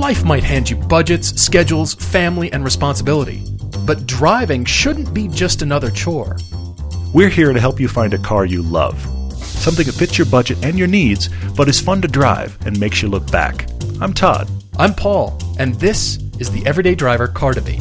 Life might hand you budgets, schedules, family, and responsibility. But driving shouldn't be just another chore. We're here to help you find a car you love. Something that fits your budget and your needs, but is fun to drive and makes you look back. I'm Todd. I'm Paul, and this is the Everyday Driver Car Debate.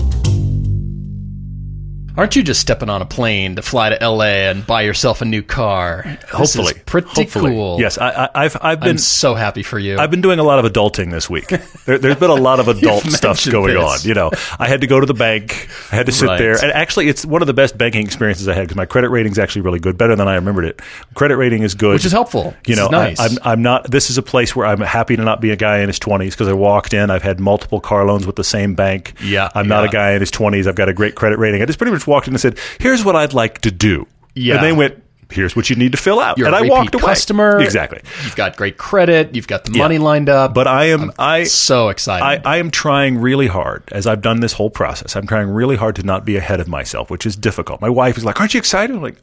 Aren't you just stepping on a plane to fly to LA and buy yourself a new car? Hopefully. This is pretty cool. Yes, I've been... I'm so happy for you. I've been doing a lot of adulting this week. There's been a lot of adult stuff going on. You know, I had to go to the bank. I had to sit there. And actually, it's one of the best banking experiences I had because my credit rating is actually really good, better than I remembered it. Credit rating is good. Which is helpful. You know, nice. I'm not... This is a place where I'm happy to not be a guy in his 20s because I walked in. I've had multiple car loans with the same bank. Yeah. I'm not a guy in his 20s. I've got a great credit rating. I just pretty much walked in and said, here's what I'd like to do. Yeah. And they went, here's what you need to fill out. You're and a I walked away. Customer. Exactly. You've got great credit. You've got the money lined up. But I'm so excited. I am trying really hard as I've done this whole process. I'm trying really hard to not be ahead of myself, which is difficult. My wife is like, aren't you excited? I'm like,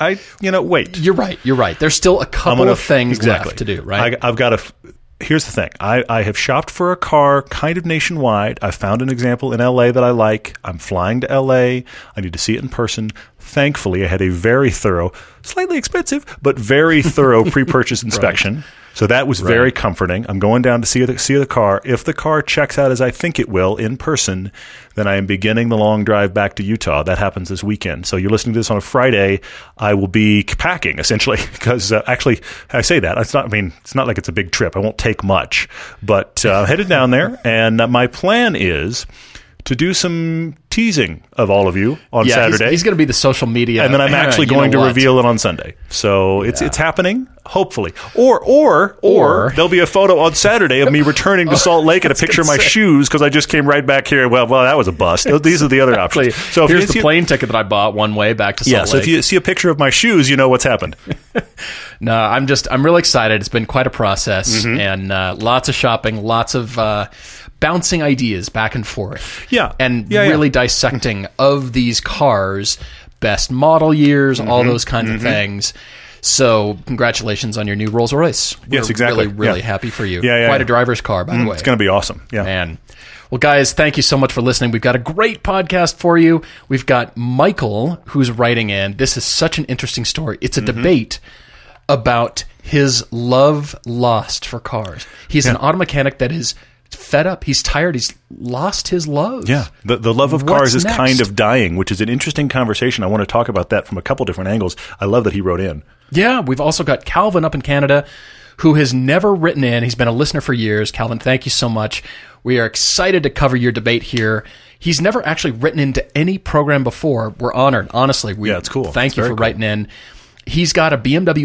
wait. You're right. There's still a couple of things left to do, right? I've got to... Here's the thing. I have shopped for a car kind of nationwide. I found an example in L.A. that I like. I'm flying to L.A. I need to see it in person. Thankfully, I had a very thorough, slightly expensive, but very thorough pre-purchase inspection. Right. So that was very comforting. I'm going down to see the car. If the car checks out as I think it will in person, then I am beginning the long drive back to Utah. That happens this weekend. So you're listening to this on a Friday. I will be packing, essentially, because actually, I say that. It's not like it's a big trip. I won't take much. But headed down there, and my plan is to do some teasing of all of you on Saturday. He's going to be the social media. And then I'm actually going to reveal it on Sunday. So it's happening, hopefully. Or there'll be a photo on Saturday of me returning to Salt Lake and a picture of my shoes because I just came right back here. Well, that was a bust. These are the other options. So here's the plane ticket that I bought one way back to Salt Lake. So if you see a picture of my shoes, you know what's happened. No, I'm really excited. It's been quite a process and lots of shopping, lots of bouncing ideas back and forth. Really dissecting of these cars, best model years, all those kinds of things. So congratulations on your new Rolls Royce. Yes, exactly. Really happy for you. Quite a driver's car, by the way. It's going to be awesome. Yeah. Man. Well, guys, thank you so much for listening. We've got a great podcast for you. We've got Michael, who's writing in. This is such an interesting story. It's a debate about his love lost for cars. He's an auto mechanic that is fed up. He's tired. He's lost his love. Yeah. The love of cars is kind of dying, which is an interesting conversation. I want to talk about that from a couple different angles. I love that he wrote in. Yeah. We've also got Calvin up in Canada who has never written in. He's been a listener for years. Calvin, thank you so much. We are excited to cover your debate here. He's never actually written into any program before. We're honored. Honestly. It's cool. Thank you for writing in. He's got a BMW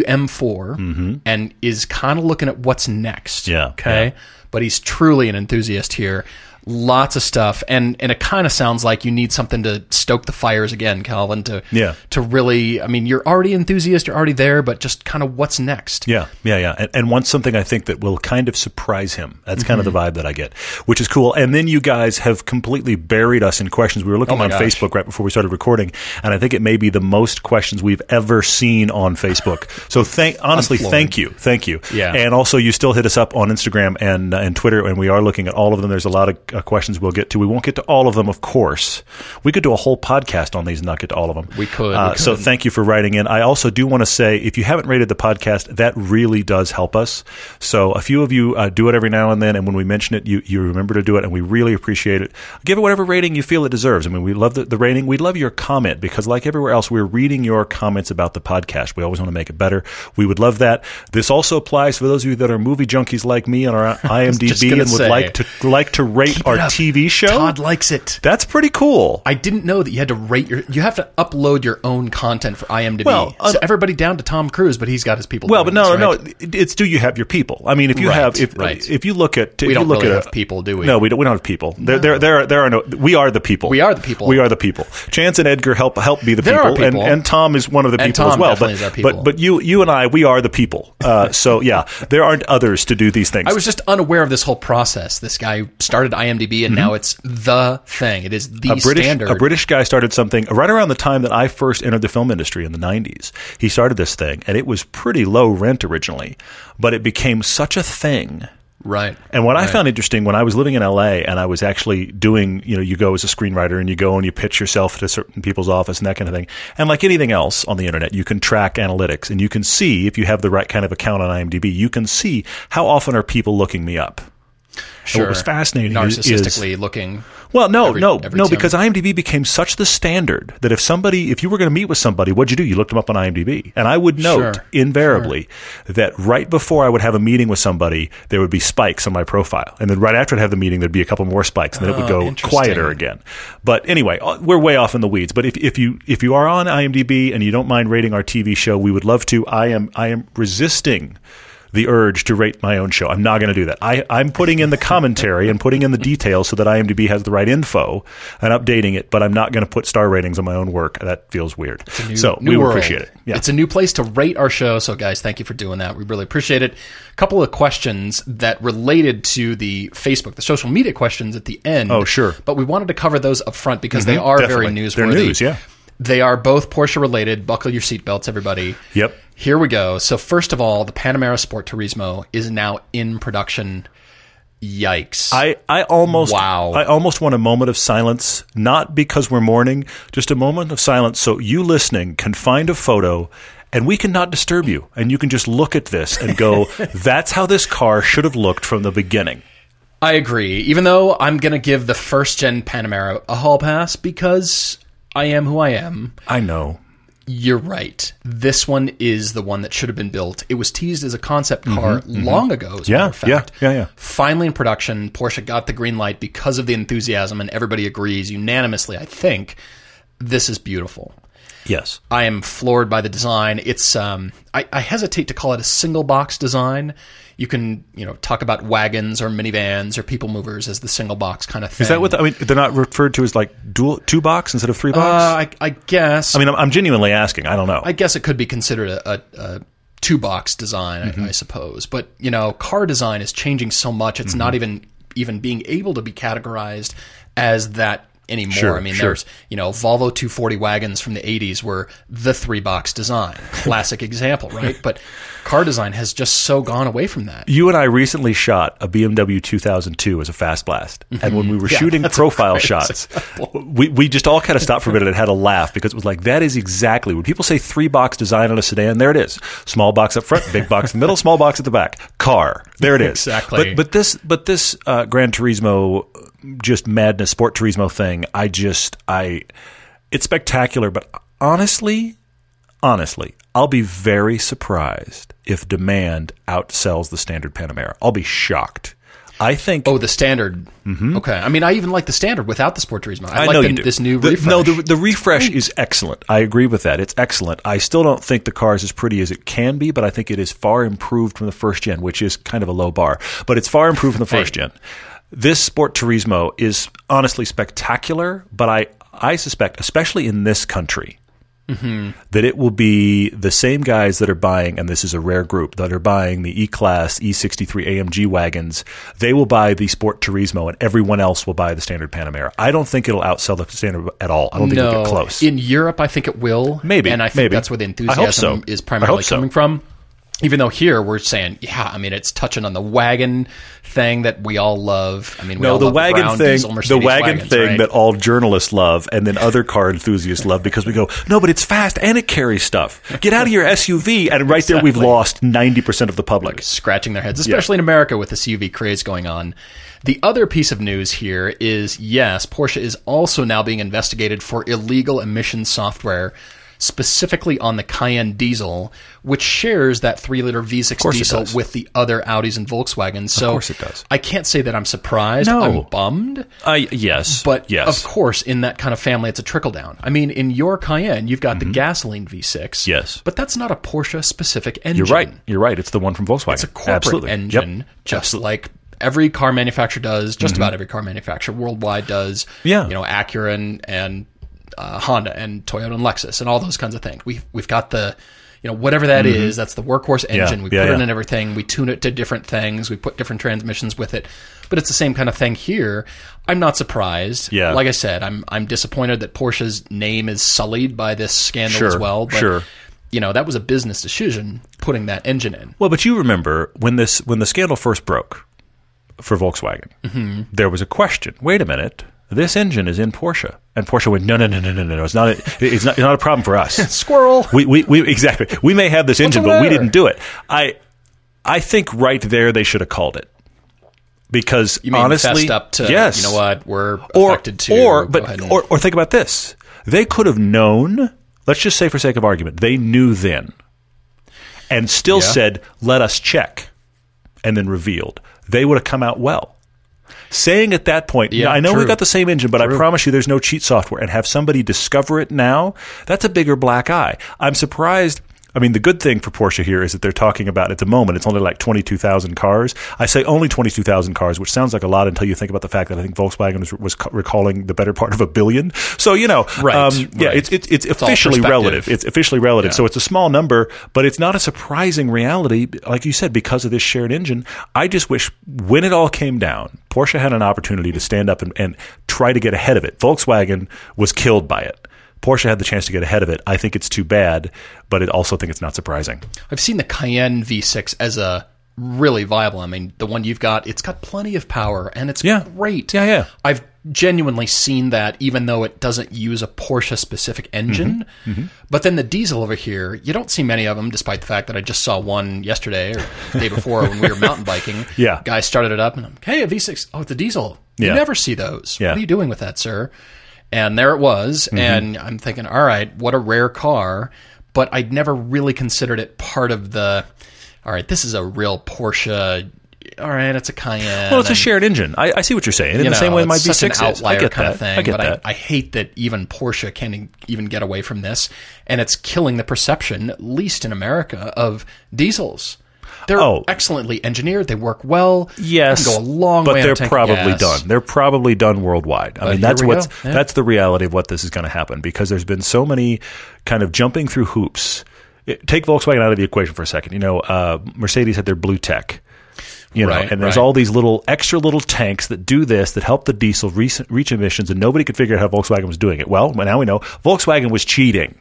M4 and is kind of looking at what's next. Yeah. Okay. Yeah. But he's truly an enthusiast here. Lots of stuff, and it kind of sounds like you need something to stoke the fires again, Calvin, to really, you're already enthusiast, you're already there, but just kind of what's next. Yeah. And wants something I think that will kind of surprise him. That's kind of the vibe that I get, which is cool. And then you guys have completely buried us in questions. We were looking on Facebook right before we started recording, and I think it may be the most questions we've ever seen on Facebook. So honestly, thank you. Yeah. And also you still hit us up on Instagram and Twitter, and we are looking at all of them. There's a lot of questions we'll get to. We won't get to all of them, of course. We could do a whole podcast on these and not get to all of them. We could. So thank you for writing in. I also do want to say, if you haven't rated the podcast, that really does help us. So a few of you do it every now and then, and when we mention it, you remember to do it, and we really appreciate it. Give it whatever rating you feel it deserves. We love the rating. We love your comment, because like everywhere else, we're reading your comments about the podcast. We always want to make it better. We would love that. This also applies for those of you that are movie junkies like me on our IMDb and would like to rate our TV show. Todd likes it. That's pretty cool. I didn't know that you had to rate you have to upload your own content for IMDb. Well, so everybody down to Tom Cruise, but he's got his people. Well, but no. It's do you have your people? If you have, if you look at, we don't really have people, do we? No, we don't have people. No. There are no. We are the people. We are the people. We are the people. Chance and Edgar help be the people, and Tom is one of the people as well. But you and I, we are the people. So yeah, there aren't others to do these things. I was just unaware of this whole process. This guy started IMDb, and now it's the thing. It is the standard. A British guy started something right around the time that I first entered the film industry in the 90s. He started this thing, and it was pretty low rent originally, but it became such a thing Right. And what I found interesting when I was living in LA and I was actually doing, you go as a screenwriter and you go and you pitch yourself to certain people's office and that kind of thing. And like anything else on the internet, you can track analytics and you can see, if you have the right kind of account on IMDb, you can see how often are people looking me up. Sure. And what was fascinating narcissistically looking. Well, no, because IMDb became such the standard that if you were going to meet with somebody, what'd you do? You looked them up on IMDb. And I would note invariably that right before I would have a meeting with somebody, there would be spikes on my profile. And then right after I'd have the meeting, there'd be a couple more spikes, and then it would go quieter again. But anyway, we're way off in the weeds. But if you are on IMDb and you don't mind rating our TV show, we would love to. I am resisting the urge to rate my own show. I'm not going to do that. I'm putting in the commentary and putting in the details so that IMDb has the right info and updating it, but I'm not going to put star ratings on my own work. That feels weird. We would appreciate it. Yeah. It's a new place to rate our show. So guys, thank you for doing that. We really appreciate it. A couple of questions that related to the Facebook, the social media questions at the end. Oh, sure. But we wanted to cover those up front because they are very newsworthy. They're news, yeah. They are both Porsche related. Buckle your seatbelts, everybody. Yep. Here we go. So first of all, the Panamera Sport Turismo is now in production. Yikes. I almost want a moment of silence, not because we're mourning, just a moment of silence so you listening can find a photo and we cannot disturb you. And you can just look at this and go, that's how this car should have looked from the beginning. I agree. Even though I'm going to give the first-gen Panamera a hall pass because I am who I am. I know. You're right. This one is the one that should have been built. It was teased as a concept car long ago, as a matter of fact. Yeah. Finally in production, Porsche got the green light because of the enthusiasm, and everybody agrees unanimously, I think, this is beautiful. Yes. I am floored by the design. It's I hesitate to call it a single box design. You can, talk about wagons or minivans or people movers as the single box kind of thing. Is that what they're not referred to as like two box instead of 3 box? I guess. I mean, I'm genuinely asking. I don't know. I guess it could be considered a 2 box design, I suppose. But, car design is changing so much. It's not even being able to be categorized as that anymore. Sure, there's, Volvo 240 wagons from the 80s were the 3-box design. Classic example, right? But car design has just so gone away from that. You and I recently shot a BMW 2002 as a fast blast. And when we were shooting profile shots, we just all kind of stopped for a minute and had a laugh because it was like, that is exactly, when people say 3-box design on a sedan, there it is. Small box up front, big box in the middle, small box at the back. Car. There it is. Exactly. But this Gran Turismo, just madness, Sport Turismo thing, it's spectacular, but honestly, I'll be very surprised if demand outsells the standard Panamera. I'll be shocked. I think... Oh, the standard. Okay. I mean, I even like the standard without the Sport Turismo. I know like you do. This new refresh. No, the refresh is excellent. I agree with that. It's excellent. I still don't think the car is as pretty as it can be, but I think it is far improved from the first gen, which is kind of a low bar. But it's far improved from the first gen. This Sport Turismo is honestly spectacular, but I suspect, especially in this country, that it will be the same guys that are buying, and this is a rare group, that are buying the E-Class, E63 AMG wagons. They will buy the Sport Turismo, and everyone else will buy the standard Panamera. I don't think it'll outsell the standard at all. I don't think it'll get close. In Europe, I think it will. Maybe. And I think that's where the enthusiasm is primarily coming from. Even though here we're saying, it's touching on the wagon thing that we all love. I mean, the wagon thing that all journalists love and then other car enthusiasts love because we go, no, but it's fast and it carries stuff. Get out of your SUV. And right there, we've lost 90% of the public. Scratching their heads, especially in America with the SUV craze going on. The other piece of news here is, yes, Porsche is also now being investigated for illegal emissions software, specifically on the Cayenne diesel, which shares that 3-liter V6 diesel with the other Audis and Volkswagens. So of course it does. I can't say that I'm surprised. No. I'm bummed. Yes. But of course, in that kind of family, it's a trickle down. I mean, in your Cayenne, you've got the gasoline V6. Yes. But that's not a Porsche-specific engine. You're right. It's the one from Volkswagen. It's a corporate engine, just like every car manufacturer does, just about every car manufacturer worldwide does. Yeah. Acura and Honda and Toyota and Lexus and all those kinds of things. We've got the, whatever that is, that's the workhorse engine. We put it in everything. We tune it to different things. We put different transmissions with it. But it's the same kind of thing here. I'm not surprised. Yeah. Like I said, I'm disappointed that Porsche's name is sullied by this scandal as well. But, that was a business decision putting that engine in. Well, but you remember when the scandal first broke, for Volkswagen, there was a question. Wait a minute. This engine is in Porsche. And Porsche went, no. It's not a problem for us. Squirrel. We exactly. We may have this engine, but we didn't do it. I think right there they should have called it. Because you mean honestly, fessed up to, yes. You know what, we're affected to. Or think about this. They could have known, let's just say for sake of argument, they knew then and still said, let us check, and then revealed. They would have come out well. Saying at that point, I know we got the same engine, but I promise you there's no cheat software, and have somebody discover it now, that's a bigger black eye. I'm surprised. I mean, the good thing for Porsche here is that they're talking about, at the moment, it's only like 22,000 cars. I say only 22,000 cars, which sounds like a lot until you think about the fact that I think Volkswagen was recalling the better part of 1 billion. So, it's officially relative. It's officially relative. So it's a small number, but it's not a surprising reality, like you said, because of this shared engine. I just wish when it all came down, Porsche had an opportunity to stand up and try to get ahead of it. Volkswagen was killed by it. Porsche had the chance to get ahead of it. I think it's too bad, but I also think it's not surprising. I've seen the Cayenne V6 as a really viable. I mean, the one you've got, it's got plenty of power, and it's great. Yeah. I've genuinely seen that, even though it doesn't use a Porsche-specific engine. But then the diesel over here, you don't see many of them, despite the fact that I just saw one yesterday or the day before when we were mountain biking. Guy started it up, and I'm like, hey, a V6. Oh, it's a diesel. You never see those. What are you doing with that, sir? And there it was, and I'm thinking, all right, what a rare car, but I'd never really considered it part of the, all right, this is a real Porsche, all right, it's a Cayenne. Well, it's a shared engine. I see what you're saying. In the same way my V6 is. It's such an outlier kind of thing, but I hate that even Porsche can't even get away from this, and it's killing the perception, at least in America, of diesels. They're excellently engineered. They work well. Yes, they can go a long way. But they're probably done. They're probably done worldwide. I mean, that's that's the reality of what this is going to happen, because there's been so many kind of jumping through hoops. Take Volkswagen out of the equation for a second. You know, Mercedes had their Blue Tech. And there's all these extra little tanks that do this, that help the diesel reach emissions, and nobody could figure out how Volkswagen was doing it. Well, now we know Volkswagen was cheating.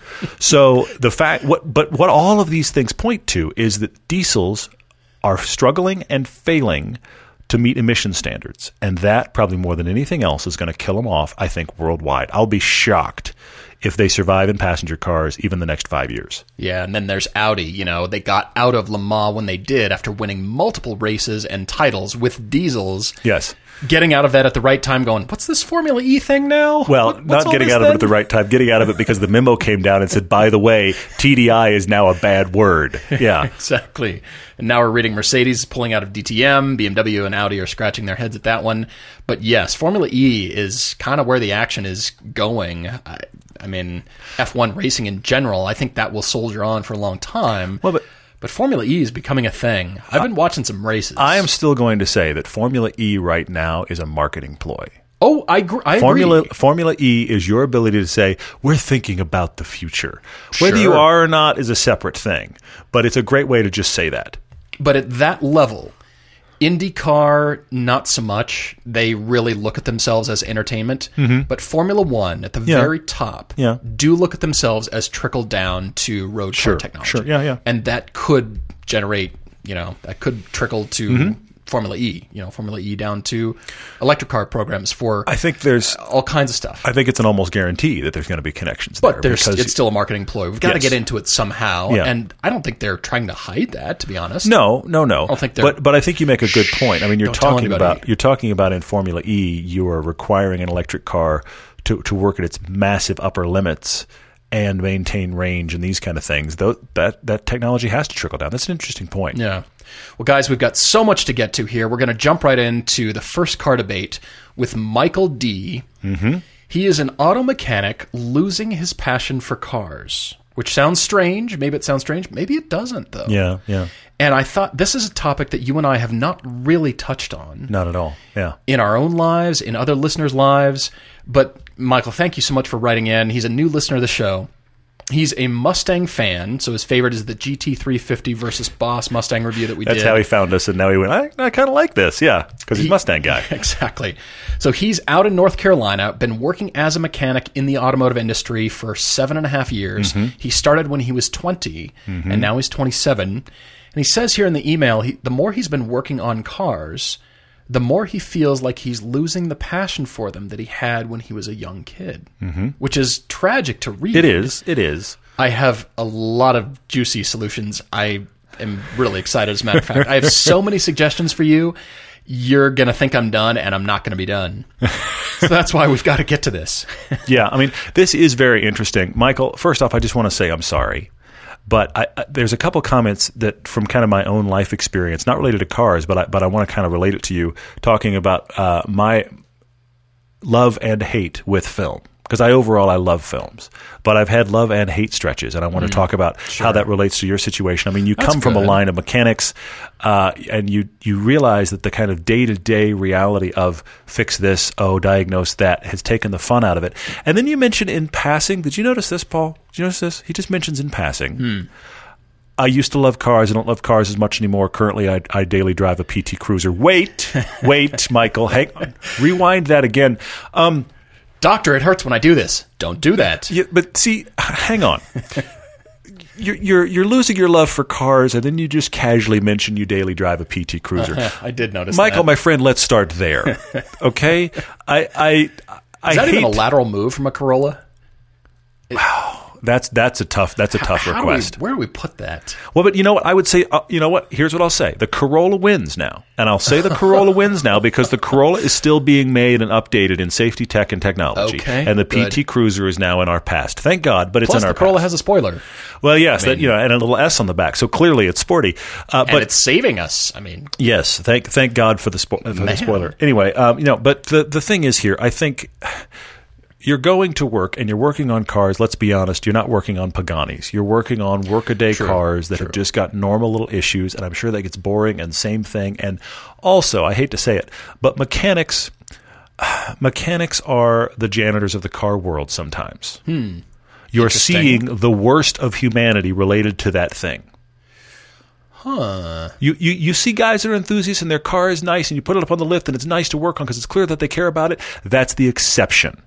So what all of these things point to is that diesels are struggling and failing to meet emission standards, and that probably more than anything else is going to kill them off, I think, worldwide. I'll be shocked if they survive in passenger cars even the next 5 years. Yeah, and then there's Audi. You know, they got out of Le Mans when they did after winning multiple races and titles with diesels. Yes. Getting out of that at the right time, going, what's this Formula E thing now? Well, not getting out of it at the right time, getting out of it because the memo came down and said, by the way, TDI is now a bad word. Yeah. Exactly. And now we're reading Mercedes pulling out of DTM, BMW and Audi are scratching their heads at that one. But yes, Formula E is kind of where the action is going. I mean, F1 racing in general, I think that will soldier on for a long time. Well, but Formula E is becoming a thing. I've been watching some races. I am still going to say that Formula E right now is a marketing ploy. Oh, I agree. Formula E is your ability to say, we're thinking about the future. Whether you are or not is a separate thing. But it's a great way to just say that. But at that level, IndyCar, not so much. They really look at themselves as entertainment. But Formula One, at the very top, do look at themselves as trickled down to road car technology. And that could generate, that could trickle to Formula E, Formula E down to electric car programs for I think there's all kinds of stuff. I think it's an almost guarantee that there's going to be connections there. But it's still a marketing ploy. We've got to get into it somehow. Yeah. And I don't think they're trying to hide that, to be honest. No. I don't think they're, but I think you make a good point. I mean, you're talking about in Formula E, you are requiring an electric car to work at its massive upper limits and maintain range and these kind of things. That technology has to trickle down. That's an interesting point. Yeah. Well, guys, we've got so much to get to here. We're going to jump right into the first car debate with Michael D. He is an auto mechanic losing his passion for cars, which sounds strange. Maybe it sounds strange. Maybe it doesn't, though. Yeah. And I thought this is a topic that you and I have not really touched on. Not at all, yeah. In our own lives, in other listeners' lives. But, Michael, thank you so much for writing in. He's a new listener of the show. He's a Mustang fan, so his favorite is the GT350 versus Boss Mustang review that we did. That's how he found us, and now he went, I kind of like this, because he's a Mustang guy. Exactly. So he's out in North Carolina, been working as a mechanic in the automotive industry for 7.5 years. He started when he was 20, and now he's 27. And he says here in the email, the more he's been working on cars, the more he feels like he's losing the passion for them that he had when he was a young kid, which is tragic to read. It is. It is. I have a lot of juicy solutions. I am really excited, as a matter of fact. I have so many suggestions for you. You're going to think I'm done, and I'm not going to be done. So that's why we've got to get to this. Yeah, I mean, this is very interesting. Michael, first off, I just want to say I'm sorry. But there's a couple comments that from kind of my own life experience, not related to cars, but I want to kind of relate it to you, talking about my love and hate with film. Because I love films, but I've had love and hate stretches, and I want to talk about how that relates to your situation. I mean, you come from a line of mechanics, and you realize that the kind of day-to-day reality of fix this, diagnose that, has taken the fun out of it. And then you mention in passing, did you notice this, Paul? Did you notice this? He just mentions in passing. I used to love cars. I don't love cars as much anymore. Currently, I daily drive a PT Cruiser. Wait, Michael. Hang on. Rewind that again. Doctor, it hurts when I do this. Don't do that. Yeah, but see, hang on. You're losing your love for cars, and then you just casually mention you daily drive a PT Cruiser. I did notice Michael, that. my friend, let's start there. Okay? Is that even a lateral move from a Corolla? Wow. That's a tough request. Where do we put that? Well, but you know what? I would say, here's what I'll say. The Corolla wins now. And I'll say the Corolla wins now because the Corolla is still being made and updated in safety tech and technology. Okay, and the PT Cruiser is now in our past. Thank God, but it's Plus in our the Corolla past. has a spoiler. Well, yes, and a little S on the back. So clearly it's sporty. But it's saving us. I mean, yes, thank God for the spoiler. Anyway, but the thing is here, I think you're going to work and you're working on cars. Let's be honest, you're not working on Paganis. You're working on workaday cars that have just got normal little issues, and I'm sure that gets boring and same thing. And also, I hate to say it, but mechanics are the janitors of the car world sometimes. You're seeing the worst of humanity related to that thing. Huh. You see guys that are enthusiasts and their car is nice and you put it up on the lift and it's nice to work on because it's clear that they care about it. That's the exception.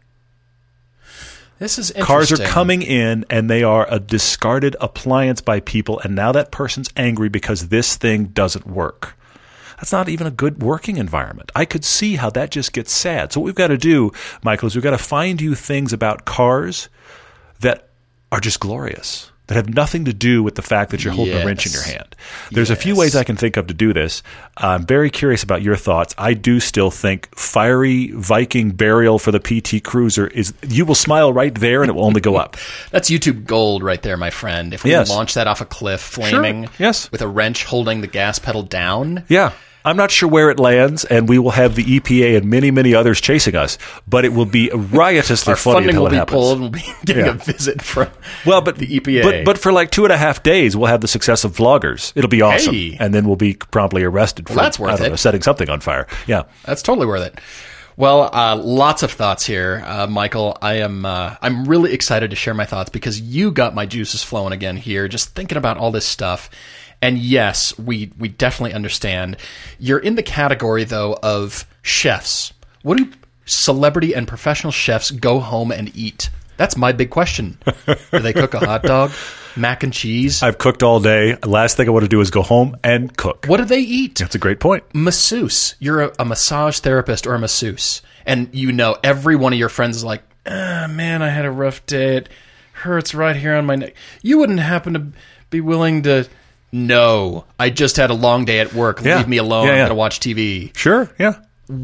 This is interesting. Cars are coming in and they are a discarded appliance by people, and now that person's angry because this thing doesn't work. That's not even a good working environment. I could see how that just gets sad. So what we've got to do, Michael, is we've got to find you things about cars that are just glorious, that have nothing to do with the fact that you're holding a wrench in your hand. There's a few ways I can think of to do this. I'm very curious about your thoughts. I do still think fiery Viking burial for the PT Cruiser is, you will smile right there and it will only go up. That's YouTube gold right there, my friend. If we launch that off a cliff, flaming, with a wrench holding the gas pedal down. Yeah. I'm not sure where it lands, and we will have the EPA and many, many others chasing us, but it will be riotously funny until it happens. Our funding will be pulled and we'll be getting a visit from the EPA. But for like 2.5 days, we'll have the success of vloggers. It'll be awesome. Hey. And then we'll be promptly arrested for that's worth it. Setting something on fire. Yeah. That's totally worth it. Well, lots of thoughts here, Michael. I'm really excited to share my thoughts because you got my juices flowing again here, just thinking about all this stuff. And yes, we definitely understand. You're in the category, though, of chefs. What do celebrity and professional chefs go home and eat? That's my big question. Do they cook a hot dog, mac and cheese? I've cooked all day. Last thing I want to do is go home and cook. What do they eat? That's a great point. Masseuse. You're a massage therapist or a masseuse. And every one of your friends is like, man, I had a rough day. It hurts right here on my neck. You wouldn't happen to be willing to... No, I just had a long day at work. Leave me alone. I'm going to watch TV. Sure, yeah.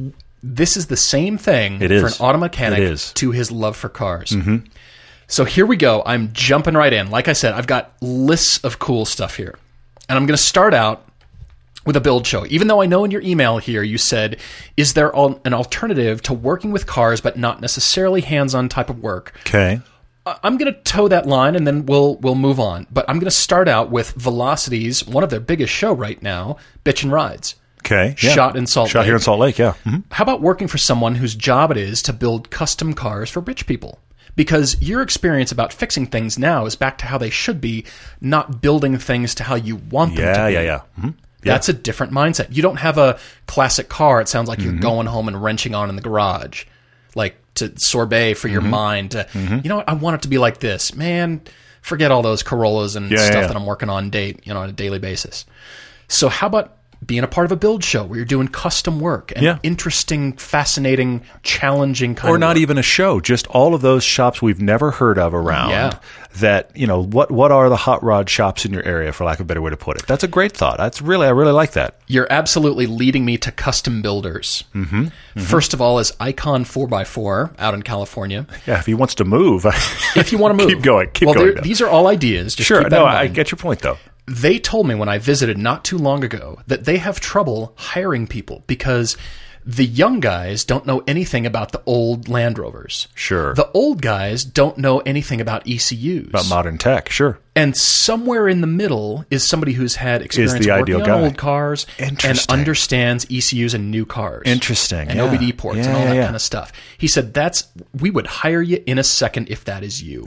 This is the same thing for an auto mechanic to his love for cars. Mm-hmm. So here we go. I'm jumping right in. Like I said, I've got lists of cool stuff here. And I'm going to start out with a build show. Even though I know in your email here you said, is there an alternative to working with cars but not necessarily hands-on type of work? Okay. I'm going to toe that line, and then we'll move on. But I'm going to start out with Velocity's, one of their biggest show right now, Bitchin' Rides. Okay. Shot in Salt Lake. Shot here in Salt Lake, yeah. Mm-hmm. How about working for someone whose job it is to build custom cars for rich people? Because your experience about fixing things now is back to how they should be, not building things to how you want them to be. Yeah. Mm-hmm. That's a different mindset. You don't have a classic car. It sounds like you're going home and wrenching on in the garage. Like to sorbet for your mind. You know what? I want it to be like this. Man, forget all those Corollas and stuff that I'm working on on a daily basis. So how about being a part of a build show where you're doing custom work and interesting, fascinating, challenging kind of work. Or not even a show, just all of those shops we've never heard of around that, what are the hot rod shops in your area, for lack of a better way to put it? That's a great thought. I really like that. You're absolutely leading me to custom builders. First of all is Icon 4x4 out in California. Yeah, if he wants to move. If you want to move. Keep going. These are all ideas. Just sure. Keep that in mind. I get your point, though. They told me when I visited not too long ago that they have trouble hiring people because the young guys don't know anything about the old Land Rovers. Sure. The old guys don't know anything about ECUs. About modern tech, sure. And somewhere in the middle is somebody who's had experience working on old cars and understands ECUs and new cars. Interesting. And OBD ports and all that kind of stuff. He said, we would hire you in a second if that is you.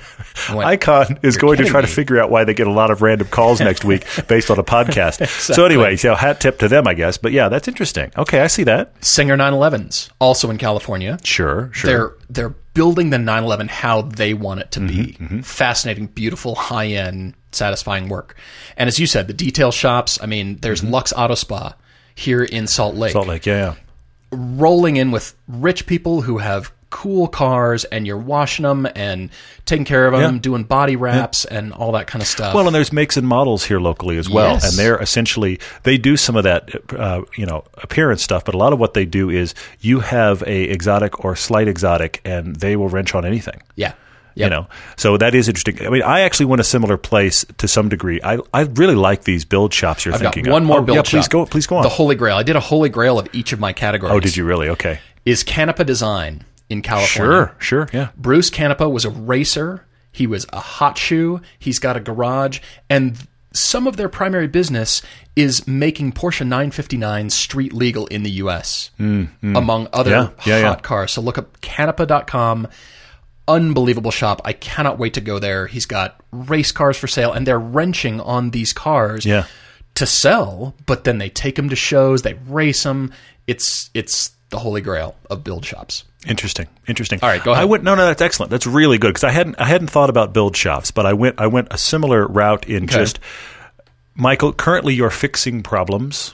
Icon is going to try to figure out why they get a lot of random calls next week based on a podcast. Exactly. So anyway, hat tip to them, I guess. But yeah, that's interesting. Okay, I see that. Singer 911s, also in California. Sure. They're building the 911 how they want it to be. Fascinating, beautiful, high-end, satisfying work. And as you said, the detail shops, I mean, there's Lux Auto Spa here in Salt Lake. Salt Lake, yeah. Rolling in with rich people who have cool cars, and you're washing them and taking care of them, doing body wraps and all that kind of stuff. Well, and there's makes and models here locally as well. Yes. And they're essentially, they do some of that, appearance stuff, but a lot of what they do is you have a exotic or slight exotic, and they will wrench on anything. Yeah. Yep. So that is interesting. I mean, I actually went a similar place to some degree. I really like these build shops you're thinking of. I've got one more build shop. Please go on. The Holy Grail. I did a Holy Grail of each of my categories. Oh, did you really? Okay. Is Canepa Design in California. Sure, yeah. Bruce Canepa was a racer. He was a hot shoe. He's got a garage. And some of their primary business is making Porsche 959 street legal in the U.S., among other hot cars. So look up canepa.com. Unbelievable shop. I cannot wait to go there. He's got race cars for sale, and they're wrenching on these cars to sell, but then they take them to shows, they race them. It's the holy grail of build shops. Interesting. All right, go ahead. No, that's excellent. That's really good, because I hadn't thought about build shops, but I went a similar route in just, Michael, currently you're fixing problems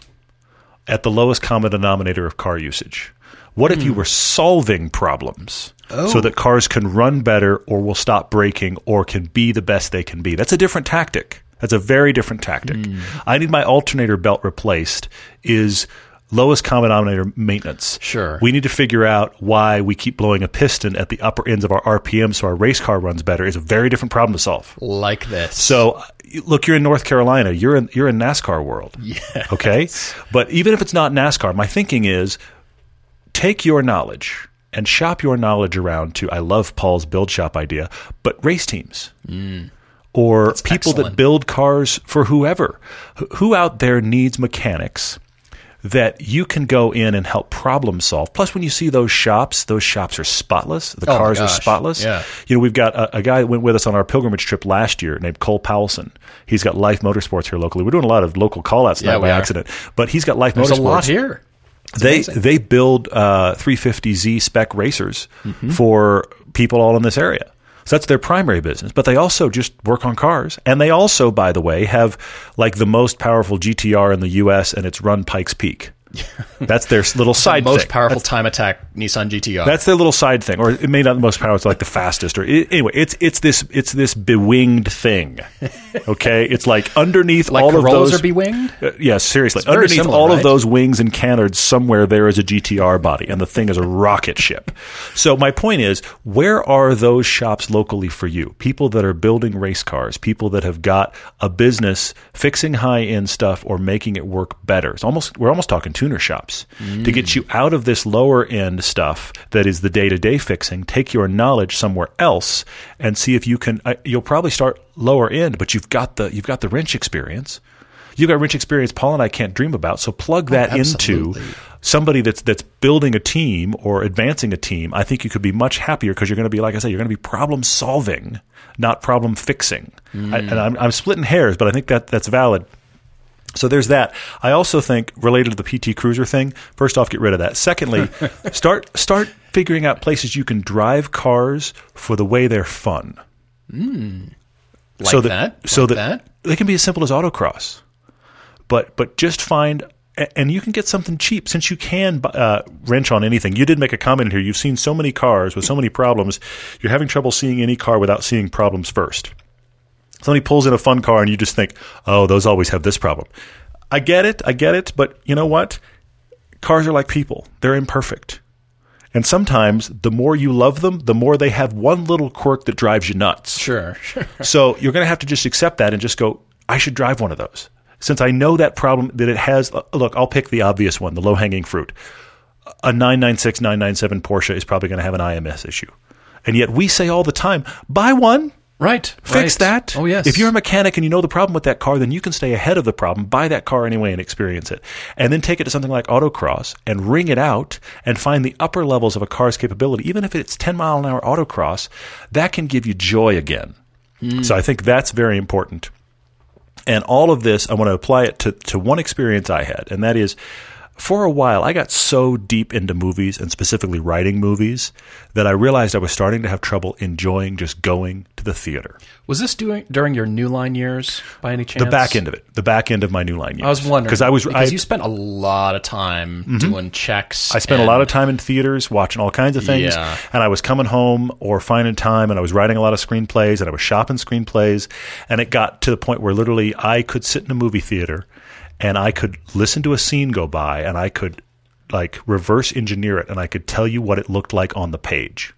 at the lowest common denominator of car usage. What if you were solving problems so that cars can run better or will stop breaking or can be the best they can be? That's a different tactic. That's a very different tactic. I need my alternator belt replaced is lowest common denominator maintenance. Sure. We need to figure out why we keep blowing a piston at the upper ends of our RPM so our race car runs better is a very different problem to solve. Like this. So, look, you're in North Carolina. You're in NASCAR world. Yes. Okay? But even if it's not NASCAR, my thinking is take your knowledge and shop your knowledge around to, I love Paul's build shop idea, but race teams. Or that's people that build cars for whoever. Who out there needs mechanics that you can go in and help problem solve? Plus, when you see those shops are spotless. The cars are spotless. Yeah. We've got a guy that went with us on our pilgrimage trip last year named Cole Powelson. He's got Life Motorsports here locally. We're doing a lot of local call-outs tonight by accident. But he's got Life Motorsports. There's a lot here. They build 350Z spec racers for people all in this area. So that's their primary business. But they also just work on cars. And they also, by the way, have like the most powerful GTR in the U.S. and it's run Pikes Peak. That's their little side thing. Most powerful time attack Nissan GTR. That's their little side thing, or it may not be the most powerful. It's like the fastest, or anyway, it's this bewinged thing. Okay, it's like underneath like all Corollas of those are bewinged. Yes, seriously, it's very underneath similar, all right? of those wings and canards, somewhere there is a GTR body, and the thing is a rocket ship. So my point is, where are those shops locally for you? People that are building race cars, people that have got a business fixing high end stuff or making it work better. We're almost talking tuner shops to get you out of this lower end stuff that is the day-to-day fixing. Take your knowledge somewhere else and see if you can. You'll probably start lower end, but you've got the wrench experience. You've got wrench experience Paul and I can't dream about. So plug that into somebody that's building a team or advancing a team. I think you could be much happier because you're going to be, like I said, you're going to be problem solving, not problem fixing. And I'm splitting hairs, but I think that's valid. So there's that. I also think, related to the PT Cruiser thing, first off, get rid of that. Secondly, start figuring out places you can drive cars for the way they're fun. So that they can be as simple as autocross. But just find, and you can get something cheap since you can wrench on anything. You did make a comment here. You've seen so many cars with so many problems. You're having trouble seeing any car without seeing problems first. Somebody pulls in a fun car and you just think, oh, those always have this problem. I get it. But you know what? Cars are like people. They're imperfect. And sometimes the more you love them, the more they have one little quirk that drives you nuts. Sure. So you're going to have to just accept that and just go, I should drive one of those. Since I know that problem that it has, look, I'll pick the obvious one, the low-hanging fruit. A 996, 997 Porsche is probably going to have an IMS issue. And yet we say all the time, buy one. Right. Fix that. Oh, yes. If you're a mechanic and you know the problem with that car, then you can stay ahead of the problem, buy that car anyway and experience it. And then take it to something like autocross and wring it out and find the upper levels of a car's capability. Even if it's 10-mile-an-hour autocross, that can give you joy again. So I think that's very important. And all of this, I want to apply it to one experience I had, and that is, for a while, I got so deep into movies and specifically writing movies that I realized I was starting to have trouble enjoying just going to the theater. Was this during your New Line years by any chance? The back end of it. The back end of my New Line years. I was wondering. Because you spent a lot of time doing checks. I spent a lot of time in theaters watching all kinds of things. Yeah. And I was coming home or finding time and I was writing a lot of screenplays and I was shopping screenplays. And it got to the point where literally I could sit in a movie theater and I could listen to a scene go by and I could like reverse engineer it and I could tell you what it looked like on the page.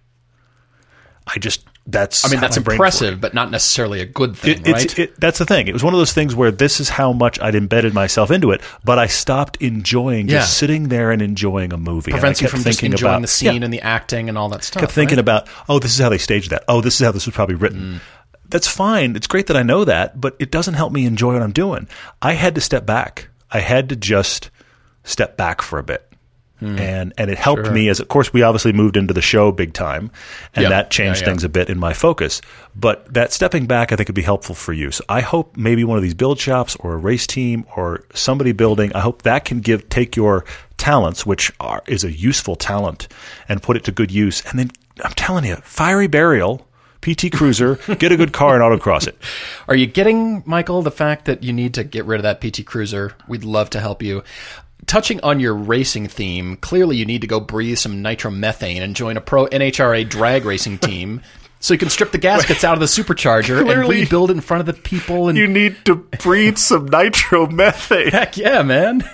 That's impressive, but not necessarily a good thing, right? That's the thing. It was one of those things where this is how much I'd embedded myself into it, but I stopped enjoying just sitting there and enjoying a movie. Prevents you from just enjoying the scene and the acting and all that stuff. I kept thinking about, oh, this is how they staged that. Oh, this is how this was probably written. That's fine. It's great that I know that, but it doesn't help me enjoy what I'm doing. I had to step back. I had to just step back for a bit. And it helped me as, of course, we obviously moved into the show big time, and that changed things a bit in my focus. But that stepping back, I think, would be helpful for you. So I hope maybe one of these build shops or a race team or somebody building, I hope that can take your talents, which is a useful talent, and put it to good use. And then I'm telling you, Fiery Burial, PT Cruiser, get a good car and autocross it. Are you getting, Michael, the fact that you need to get rid of that PT Cruiser? We'd love to help you. Touching on your racing theme, clearly you need to go breathe some nitromethane and join a pro NHRA drag racing team so you can strip the gaskets out of the supercharger and rebuild it in front of the people. And you need to breathe some nitromethane. Heck yeah, man.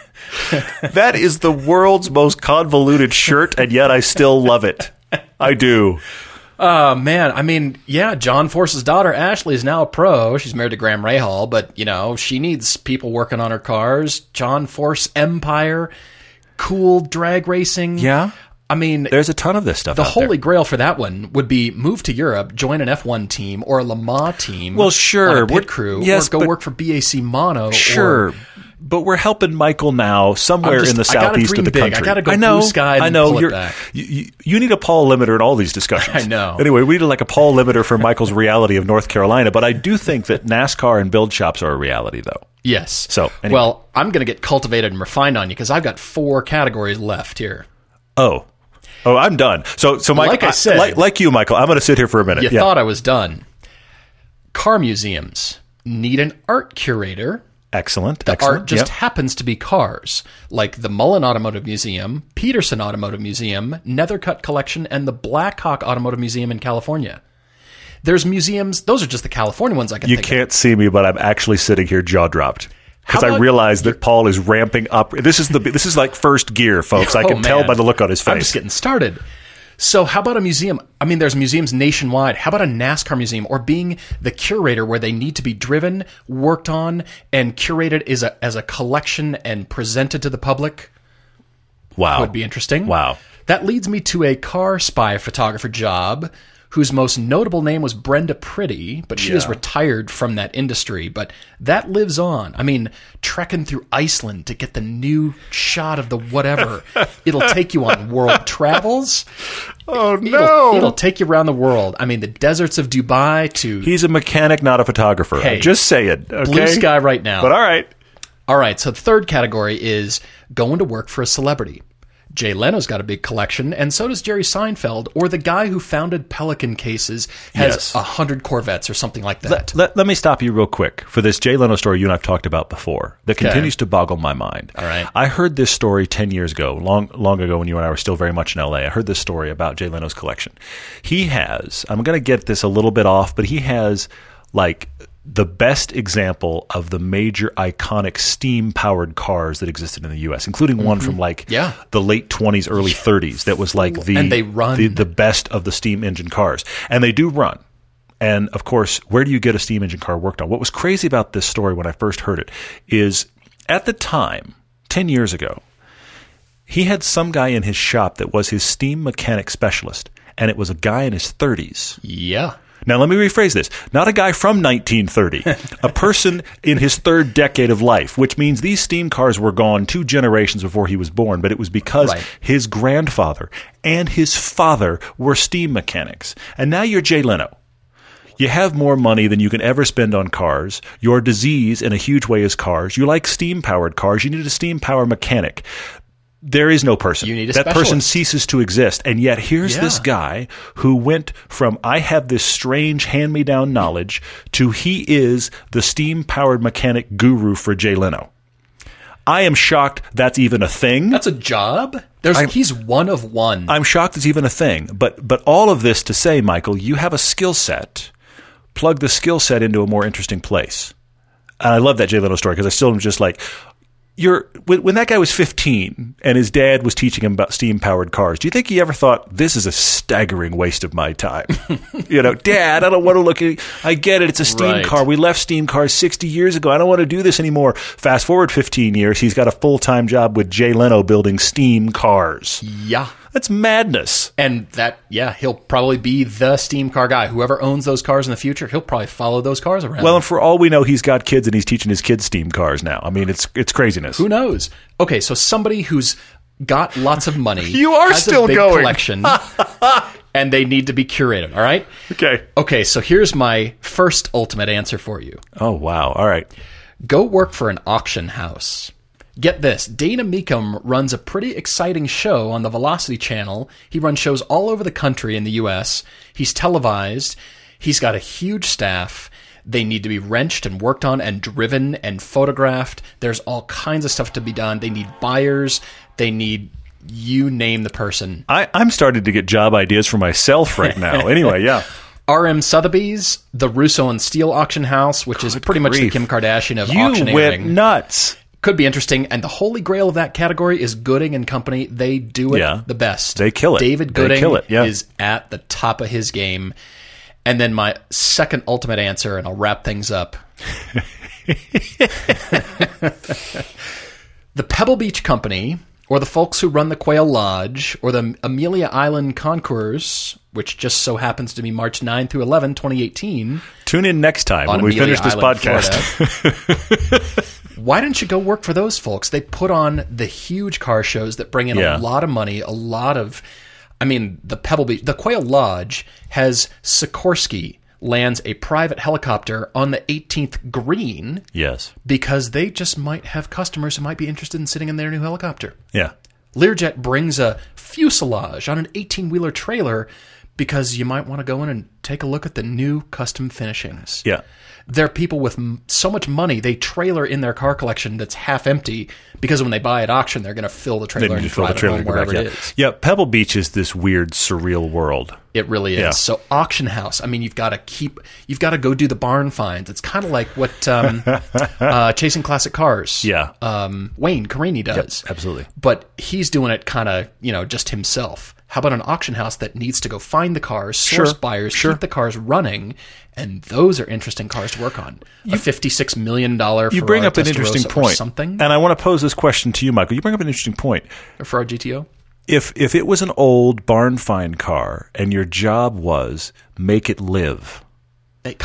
That is the world's most convoluted shirt, and yet I still love it. I do. Oh, man. I mean, yeah, John Force's daughter, Ashley, is now a pro. She's married to Graham Rahal, but, you know, she needs people working on her cars. John Force Empire, cool drag racing. Yeah. I mean, there's a ton of this stuff The out holy there. grail for that one would be move to Europe, join an F1 team or a Le Mans team. Well, sure. On a pit crew. Yes, or go work for BAC Mono. Sure. But we're helping Michael now somewhere in the southeast of the country. I got to go blue sky and pull it back. You need a Paul limiter in all these discussions. I know. Anyway, we need like a Paul limiter for Michael's reality of North Carolina. But I do think that NASCAR and build shops are a reality, though. Yes. So, anyway. Well, I'm going to get cultivated and refined on you because I've got 4 categories left here. Oh, I'm done. So Michael, like I said, like you, Michael, I'm going to sit here for a minute. You thought I was done. Car museums need an art curator. Excellent. The art just happens to be cars, like the Mullen Automotive Museum, Peterson Automotive Museum, Nethercutt Collection, and the Blackhawk Automotive Museum in California. There's museums; those are just the California ones I can think of. You can't see me, but I'm actually sitting here jaw dropped because I realize that Paul is ramping up. This is like first gear, folks. I can tell by the look on his face. I'm just getting started. So how about a museum? I mean, there's museums nationwide. How about a NASCAR museum or being the curator where they need to be driven, worked on, and curated as a collection and presented to the public? Wow. Would be interesting. Wow. That leads me to a car spy photographer job whose most notable name was Brenda Priddy, but she is retired from that industry. But that lives on. I mean, trekking through Iceland to get the new shot of the whatever. It'll take you on world travels. Oh, no. It'll take you around the world. I mean, the deserts of Dubai to... He's a mechanic, not a photographer. Hey, I'm just saying. Okay? Blue sky right now. But all right. All right, so the third category is going to work for a celebrity. Jay Leno's got a big collection, and so does Jerry Seinfeld, or the guy who founded Pelican Cases has 100 Corvettes or something like that. Let me stop you real quick for this Jay Leno story you and I've talked about before that continues to boggle my mind. All right. I heard this story 10 years ago, long ago when you and I were still very much in L.A. I heard this story about Jay Leno's collection. He has, I'm going to get this a little bit off, but he has like the best example of the major iconic steam-powered cars that existed in the U.S., including one from the late 20s, early 30s that was like the best of the steam engine cars. And they do run. And, of course, where do you get a steam engine car worked on? What was crazy about this story when I first heard it is at the time, 10 years ago, he had some guy in his shop that was his steam mechanic specialist, and it was a guy in his 30s. Yeah. Now, let me rephrase this. Not a guy from 1930, a person in his third decade of life, which means these steam cars were gone 2 generations before he was born, but it was because his grandfather and his father were steam mechanics. And now you're Jay Leno. You have more money than you can ever spend on cars. Your disease, in a huge way, is cars. You like steam-powered cars. You need a steam-power mechanic. There is no person. You need a that person ceases to exist. And yet here's this guy who went from I have this strange hand-me-down knowledge to he is the steam-powered mechanic guru for Jay Leno. I am shocked that's even a thing. That's a job? He's one of one. I'm shocked it's even a thing. But all of this to say, Michael, you have a skill set. Plug the skill set into a more interesting place. And I love that Jay Leno story because I still am just like... When that guy was 15 and his dad was teaching him about steam-powered cars, do you think he ever thought, this is a staggering waste of my time? Dad, I don't want to look at it. I get it. It's a steam car. We left steam cars 60 years ago. I don't want to do this anymore. Fast forward 15 years, he's got a full-time job with Jay Leno building steam cars. Yeah. That's madness. And he'll probably be the steam car guy. Whoever owns those cars in the future, he'll probably follow those cars around. Well, and for all we know, he's got kids and he's teaching his kids steam cars now. I mean, it's craziness. Who knows? Okay, so somebody who's got lots of money you are has still a big going. collection, and they need to be curated, all right? Okay, so here's my first ultimate answer for you. Oh, wow. All right. Go work for an auction house. Get this, Dana Meekum runs a pretty exciting show on the Velocity Channel. He runs shows all over the country in the U.S. He's televised. He's got a huge staff. They need to be wrenched and worked on and driven and photographed. There's all kinds of stuff to be done. They need buyers. They need, you name the person. I'm starting to get job ideas for myself right now. Anyway, yeah. R.M. Sotheby's, the Russo and Steele Auction House, which is pretty much the Kim Kardashian of auctioneering. You went nuts. Could be interesting. And the holy grail of that category is Gooding and Company. They do it the best. They kill it. David Gooding is at the top of his game. And then my second ultimate answer, and I'll wrap things up. The Pebble Beach Company, or the folks who run the Quail Lodge, or the Amelia Island Concours, which just so happens to be March 9 through 11, 2018. Tune in next time when we finish this podcast. Why didn't you go work for those folks? They put on the huge car shows that bring in a lot of money, a lot of... I mean, the Pebble Beach... The Quail Lodge has Sikorsky lands a private helicopter on the 18th green. Yes. Because they just might have customers who might be interested in sitting in their new helicopter. Yeah. Learjet brings a fuselage on an 18-wheeler trailer because you might want to go in and take a look at the new custom finishings. Yeah. There are people with so much money, they trailer in their car collection that's half empty because when they buy at auction, they're going to fill the trailer and drive it home wherever it is. Yeah, Pebble Beach is this weird, surreal world. It really is. Yeah. So auction house, I mean, you've got to go do the barn finds. It's kind of like what Chasing Classic Cars, Wayne Carini does. Yep, absolutely. But he's doing it kind of, just himself. How about an auction house that needs to go find the cars, source buyers, keep the cars running, and those are interesting cars to work on. A $56 million Ferrari You bring up an interesting point. Something. And I want to pose this question to you, Michael. You bring up an interesting point. For our GTO? If it was an old barn find car and your job was make it live. Come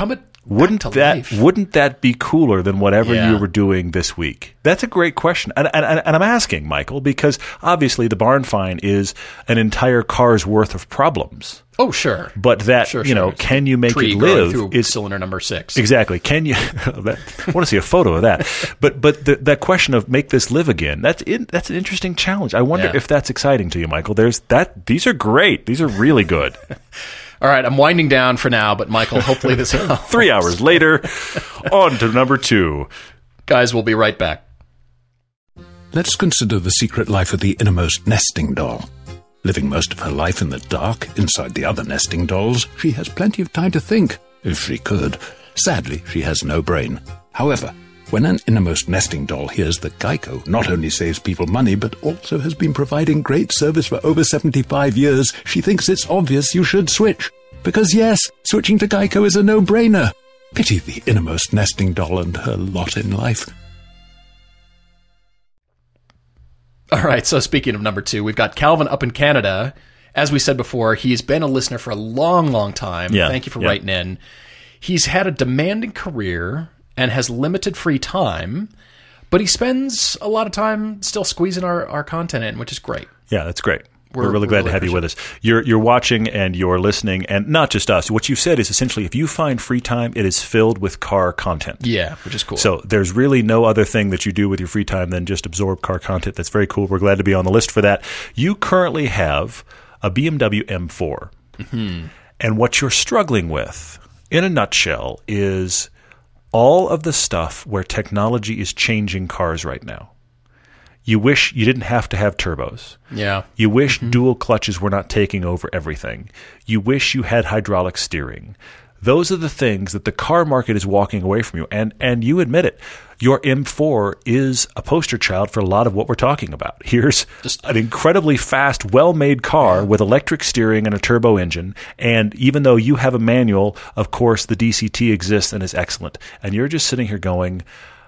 Wouldn't that be cooler than whatever you were doing this week? That's a great question. And I'm asking, Michael, because obviously the barn find is an entire car's worth of problems. Oh, sure. But that, can you make it live? Is cylinder number 6. Exactly. Can you? I want to see a photo of that. But that question of make this live again, that's an interesting challenge. I wonder if that's exciting to you, Michael. These are great. These are really good. All right, I'm winding down for now, but Michael, hopefully this helps. 3 hours later, on to number 2. Guys, we'll be right back. Let's consider the secret life of the innermost nesting doll. Living most of her life in the dark, inside the other nesting dolls, she has plenty of time to think, if she could. Sadly, she has no brain. However, when an innermost nesting doll hears that Geico not only saves people money, but also has been providing great service for over 75 years, she thinks it's obvious you should switch. Because yes, switching to Geico is a no-brainer. Pity the innermost nesting doll and her lot in life. All right, so speaking of number 2, we've got Calvin up in Canada. As we said before, he's been a listener for a long, long time. Yeah, thank you for writing in. He's had a demanding career and has limited free time, but he spends a lot of time still squeezing our content in, which is great. Yeah, that's great. We're really glad to have you with us. You're watching and you're listening, and not just us. What you said is essentially if you find free time, it is filled with car content. Yeah, which is cool. So there's really no other thing that you do with your free time than just absorb car content. That's very cool. We're glad to be on the list for that. You currently have a BMW M4. Mm-hmm. And what you're struggling with, in a nutshell, is all of the stuff where technology is changing cars right now. You wish you didn't have to have turbos. Yeah. You wish dual clutches were not taking over everything. You wish you had hydraulic steering. Those are the things that the car market is walking away from you. And you admit it. Your M4 is a poster child for a lot of what we're talking about. Here's just an incredibly fast, well-made car with electric steering and a turbo engine. And even though you have a manual, of course, the DCT exists and is excellent. And you're just sitting here going,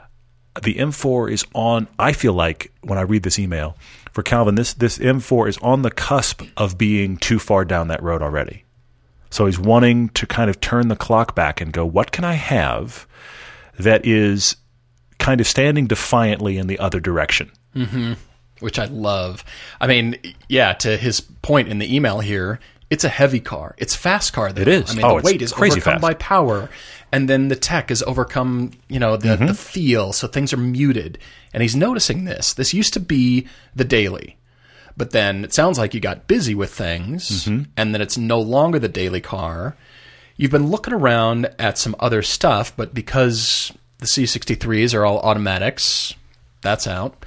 the M4 is on, I feel like, when I read this email, for Calvin, this M4 is on the cusp of being too far down that road already. So he's wanting to kind of turn the clock back and go, what can I have that is kind of standing defiantly in the other direction? Mm-hmm. Which I love. I mean, yeah, to his point in the email here, it's a heavy car. It's a fast car, though. It is. I mean, the weight is overcome by power. And then the tech is overcome, the feel, so things are muted. And he's noticing this. This used to be the daily. But then it sounds like you got busy with things, and then it's no longer the daily car. You've been looking around at some other stuff, but because the C63s are all automatics, that's out.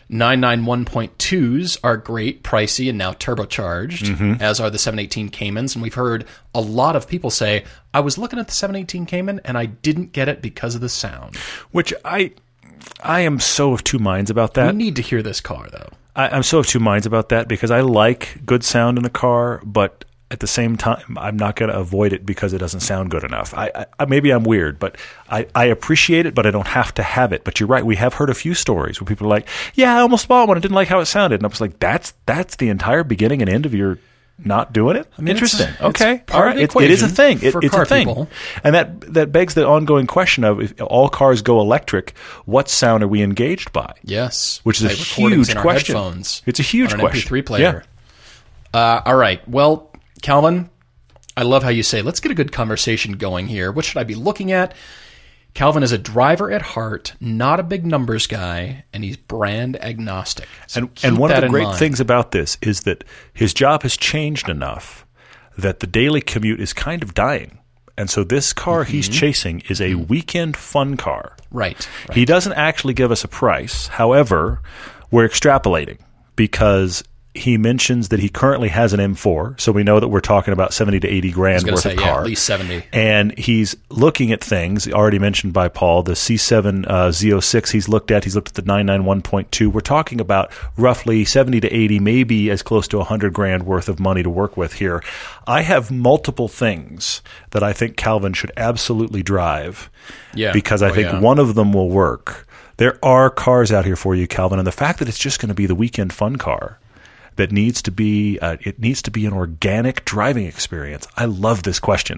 991.2s are great, pricey, and now turbocharged, as are the 718 Caymans. And we've heard a lot of people say, I was looking at the 718 Cayman, and I didn't get it because of the sound. Which I am so of two minds about that. We need to hear this car, though. I'm so of two minds about that because I like good sound in a car, but at the same time, I'm not going to avoid it because it doesn't sound good enough. I maybe I'm weird, but I appreciate it, but I don't have to have it. But you're right. We have heard a few stories where people are like, yeah, I almost bought one. I didn't like how it sounded. And I was like, that's the entire beginning and end of your not doing it? I mean, interesting. Okay. All right. It is a thing. It's a thing. People. And that begs the ongoing question of if all cars go electric, what sound are we engaged by? Yes. Which is a huge question. It's a huge on an question. MP3 player. Yeah. All right. Well, Calvin, I love how you say, let's get a good conversation going here. What should I be looking at? Calvin is a driver at heart, not a big numbers guy, and he's brand agnostic. So and one of the great things about this is that his job has changed enough that the daily commute is kind of dying. And so this car he's chasing is a weekend fun car. Right. He doesn't actually give us a price. However, we're extrapolating because he mentions that he currently has an M4, so we know that we're talking about 70 to 80 grand worth of car. Yeah, at least 70. And he's looking at things already mentioned by Paul, the C7 Z06 he's looked at the 991.2. We're talking about roughly 70 to 80, maybe as close to 100 grand worth of money to work with here. I have multiple things that I think Calvin should absolutely drive because I think one of them will work. There are cars out here for you, Calvin, and the fact that it's just going to be the weekend fun car that needs to be it needs to be an organic driving experience. I love this question.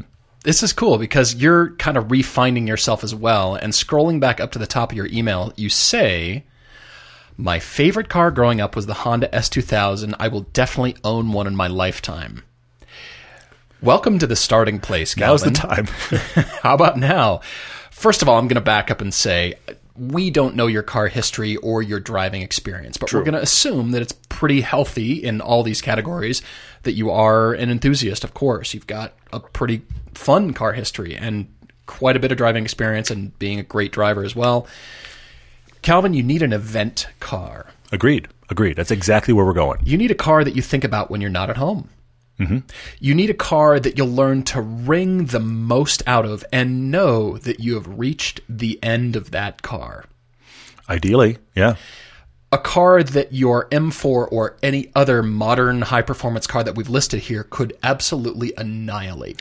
This is cool because you're kind of refinding yourself as well. And scrolling back up to the top of your email, you say, my favorite car growing up was the Honda S2000. I will definitely own one in my lifetime. Welcome to the starting place, Calvin. Now's the time. How about now? First of all, I'm going to back up and say, we don't know your car history or your driving experience, but We're going to assume that it's pretty healthy in all these categories, that you are an enthusiast, of course. You've got a pretty fun car history and quite a bit of driving experience and being a great driver as well. Calvin, you need an event car. Agreed. That's exactly where we're going. You need a car that you think about when you're not at home. Mm-hmm. You need a car that you'll learn to wring the most out of and know that you have reached the end of that car. Ideally, yeah. A car that your M4 or any other modern high-performance car that we've listed here could absolutely annihilate.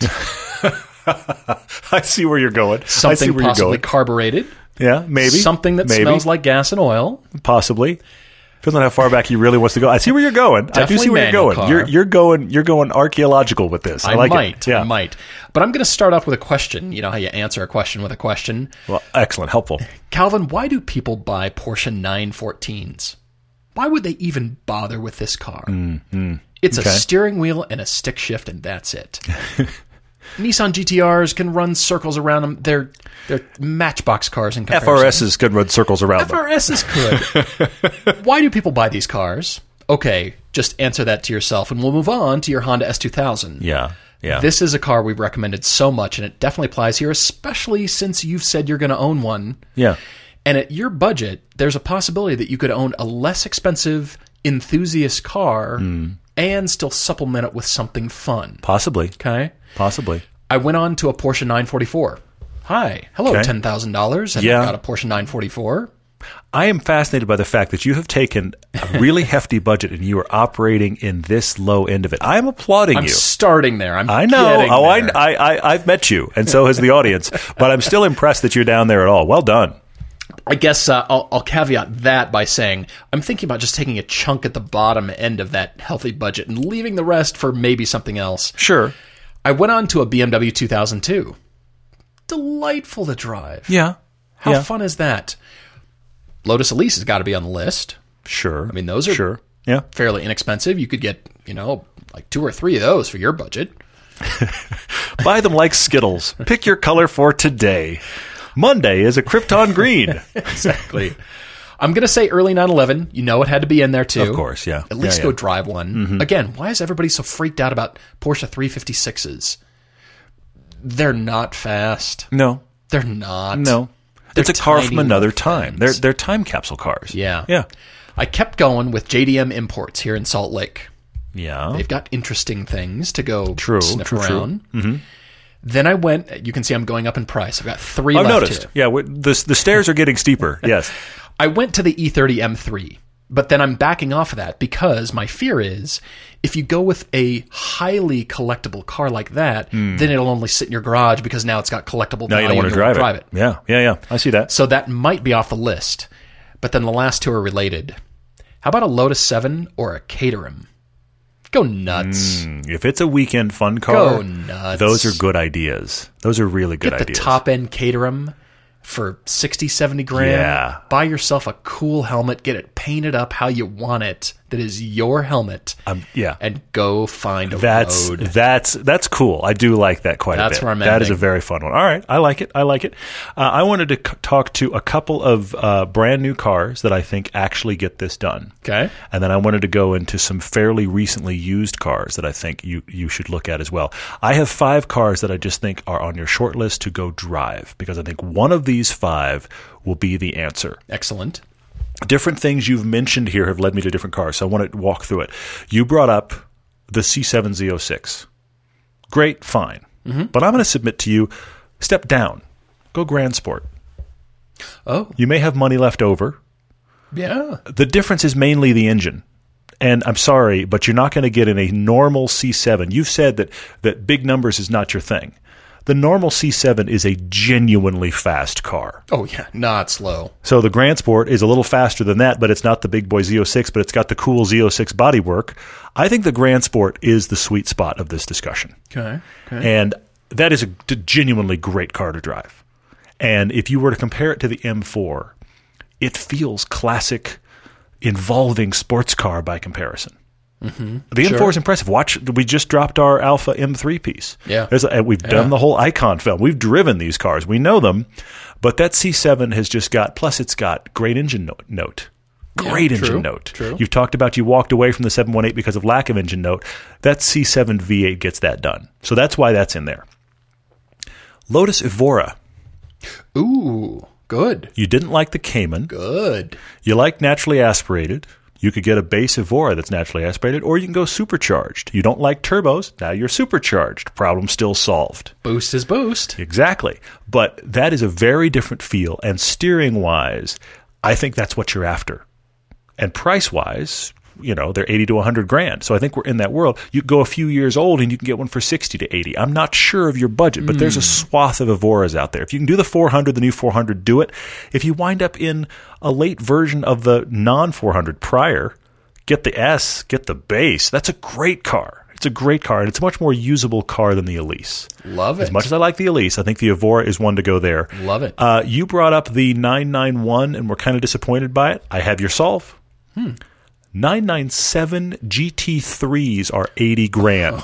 I see where you're going. Something possibly carbureted. Yeah, maybe. Something that smells like gas and oil. Possibly. Depends on how far back he really wants to go. I see where you're going. Definitely I do see where you're going. You're going archaeological with this. I like it. I might. But I'm going to start off with a question. You know how you answer a question with a question? Well, excellent. Helpful. Calvin, why do people buy Porsche 914s? Why would they even bother with this car? It's a steering wheel and a stick shift, and that's it. Nissan GTRs can run circles around them. They're matchbox cars in comparison. FRSs can run circles around them. FRSs could. Why do people buy these cars? Okay, just answer that to yourself, and we'll move on to your Honda S2000. Yeah. This is a car we've recommended so much, and it definitely applies here, especially since you've said you're going to own one. Yeah. And at your budget, there's a possibility that you could own a less expensive enthusiast car and still supplement it with something fun. Possibly. Okay? Possibly. I went on to a Porsche 944. Hi. Hello, $10,000. And I got a Porsche 944. I am fascinated by the fact that you have taken a really hefty budget and you are operating in this low end of it. I am applauding you. I'm starting there. I know. I've met you, and so has the audience. But I'm still impressed that you're down there at all. Well done. I guess I'll caveat that by saying I'm thinking about just taking a chunk at the bottom end of that healthy budget and leaving the rest for maybe something else. Sure. I went on to a BMW 2002. Delightful to drive. Yeah. How fun is that? Lotus Elise has got to be on the list. Sure. I mean, those are fairly inexpensive. You could get, like 2 or 3 of those for your budget. Buy them like Skittles. Pick your color for today. Monday is a Krypton green. Exactly. I'm going to say early 911. It had to be in there too. Of course, yeah. At least go drive one. Mm-hmm. Again, why is everybody so freaked out about Porsche 356s? They're not fast. No. They're not. No. It's a car from another time. They're time capsule cars. Yeah. I kept going with JDM Imports here in Salt Lake. Yeah. They've got interesting things to go sniff around. Mm-hmm. Then I went, you can see I'm going up in price. I've got 3 left noticed. here. Yeah, the stairs are getting steeper. Yes. I went to the E30 M3, but then I'm backing off of that because my fear is if you go with a highly collectible car like that, then it'll only sit in your garage because now it's got collectible value. Now you don't want to drive it. Yeah. I see that. So that might be off the list. But then the last 2 are related. How about a Lotus 7 or a Caterham? Go nuts. If it's a weekend fun car, go nuts. Those are good ideas. Those are really good ideas. Get the top-end Caterham for 60, 70 grand. Yeah. Buy yourself a cool helmet. Get it painted up how you want it. That is your helmet. And go find a road. That's cool. I do like that quite a bit. That's where I'm at. That is a very fun one. All right. I like it. I wanted to talk to a couple of brand new cars that I think actually get this done. Okay. And then I wanted to go into some fairly recently used cars that I think you should look at as well. I have 5 cars that I just think are on your short list to go drive because I think one of these 5 will be the answer. Excellent. Different things you've mentioned here have led me to different cars, so I want to walk through it. You brought up the C7 Z06. Great, fine. Mm-hmm. But I'm going to submit to you, step down. Go Grand Sport. Oh. You may have money left over. Yeah. The difference is mainly the engine. And I'm sorry, but you're not going to get in a normal C7. You've said that big numbers is not your thing. The normal C7 is a genuinely fast car. Oh, yeah. Not slow. So the Grand Sport is a little faster than that, but it's not the big boy Z06, but it's got the cool Z06 bodywork. I think the Grand Sport is the sweet spot of this discussion. Okay. And that is a genuinely great car to drive. And if you were to compare it to the M4, it feels classic, involving sports car by comparison. Mm-hmm. The M4 is impressive. We just dropped our Alpha M3 piece. Yeah. We've done the whole Icon film. We've driven these cars. We know them. But that C7 has just got, plus it's got great engine note. Great engine note. True. You've talked about you walked away from the 718 because of lack of engine note. That C7 V8 gets that done. So that's why that's in there. Lotus Evora. Ooh, good. You didn't like the Cayman. Good. You like naturally aspirated. You could get a base Evora that's naturally aspirated, or you can go supercharged. You don't like turbos. Now you're supercharged. Problem still solved. Boost is boost. Exactly. But that is a very different feel. And steering-wise, I think that's what you're after. And price-wise, they're 80 to 100 grand. So I think we're in that world. You go a few years old and you can get one for 60 to 80. I'm not sure of your budget, but there's a swath of Evoras out there. If you can do the 400, the new 400, do it. If you wind up in a late version of the non-400 prior, get the S, get the base. That's a great car. It's a great car, and it's a much more usable car than the Elise. Love it. As much as I like the Elise, I think the Evora is one to go there. Love it. You brought up the 991, and we're kind of disappointed by it. I have your solve. 997 GT3s are 80 grand.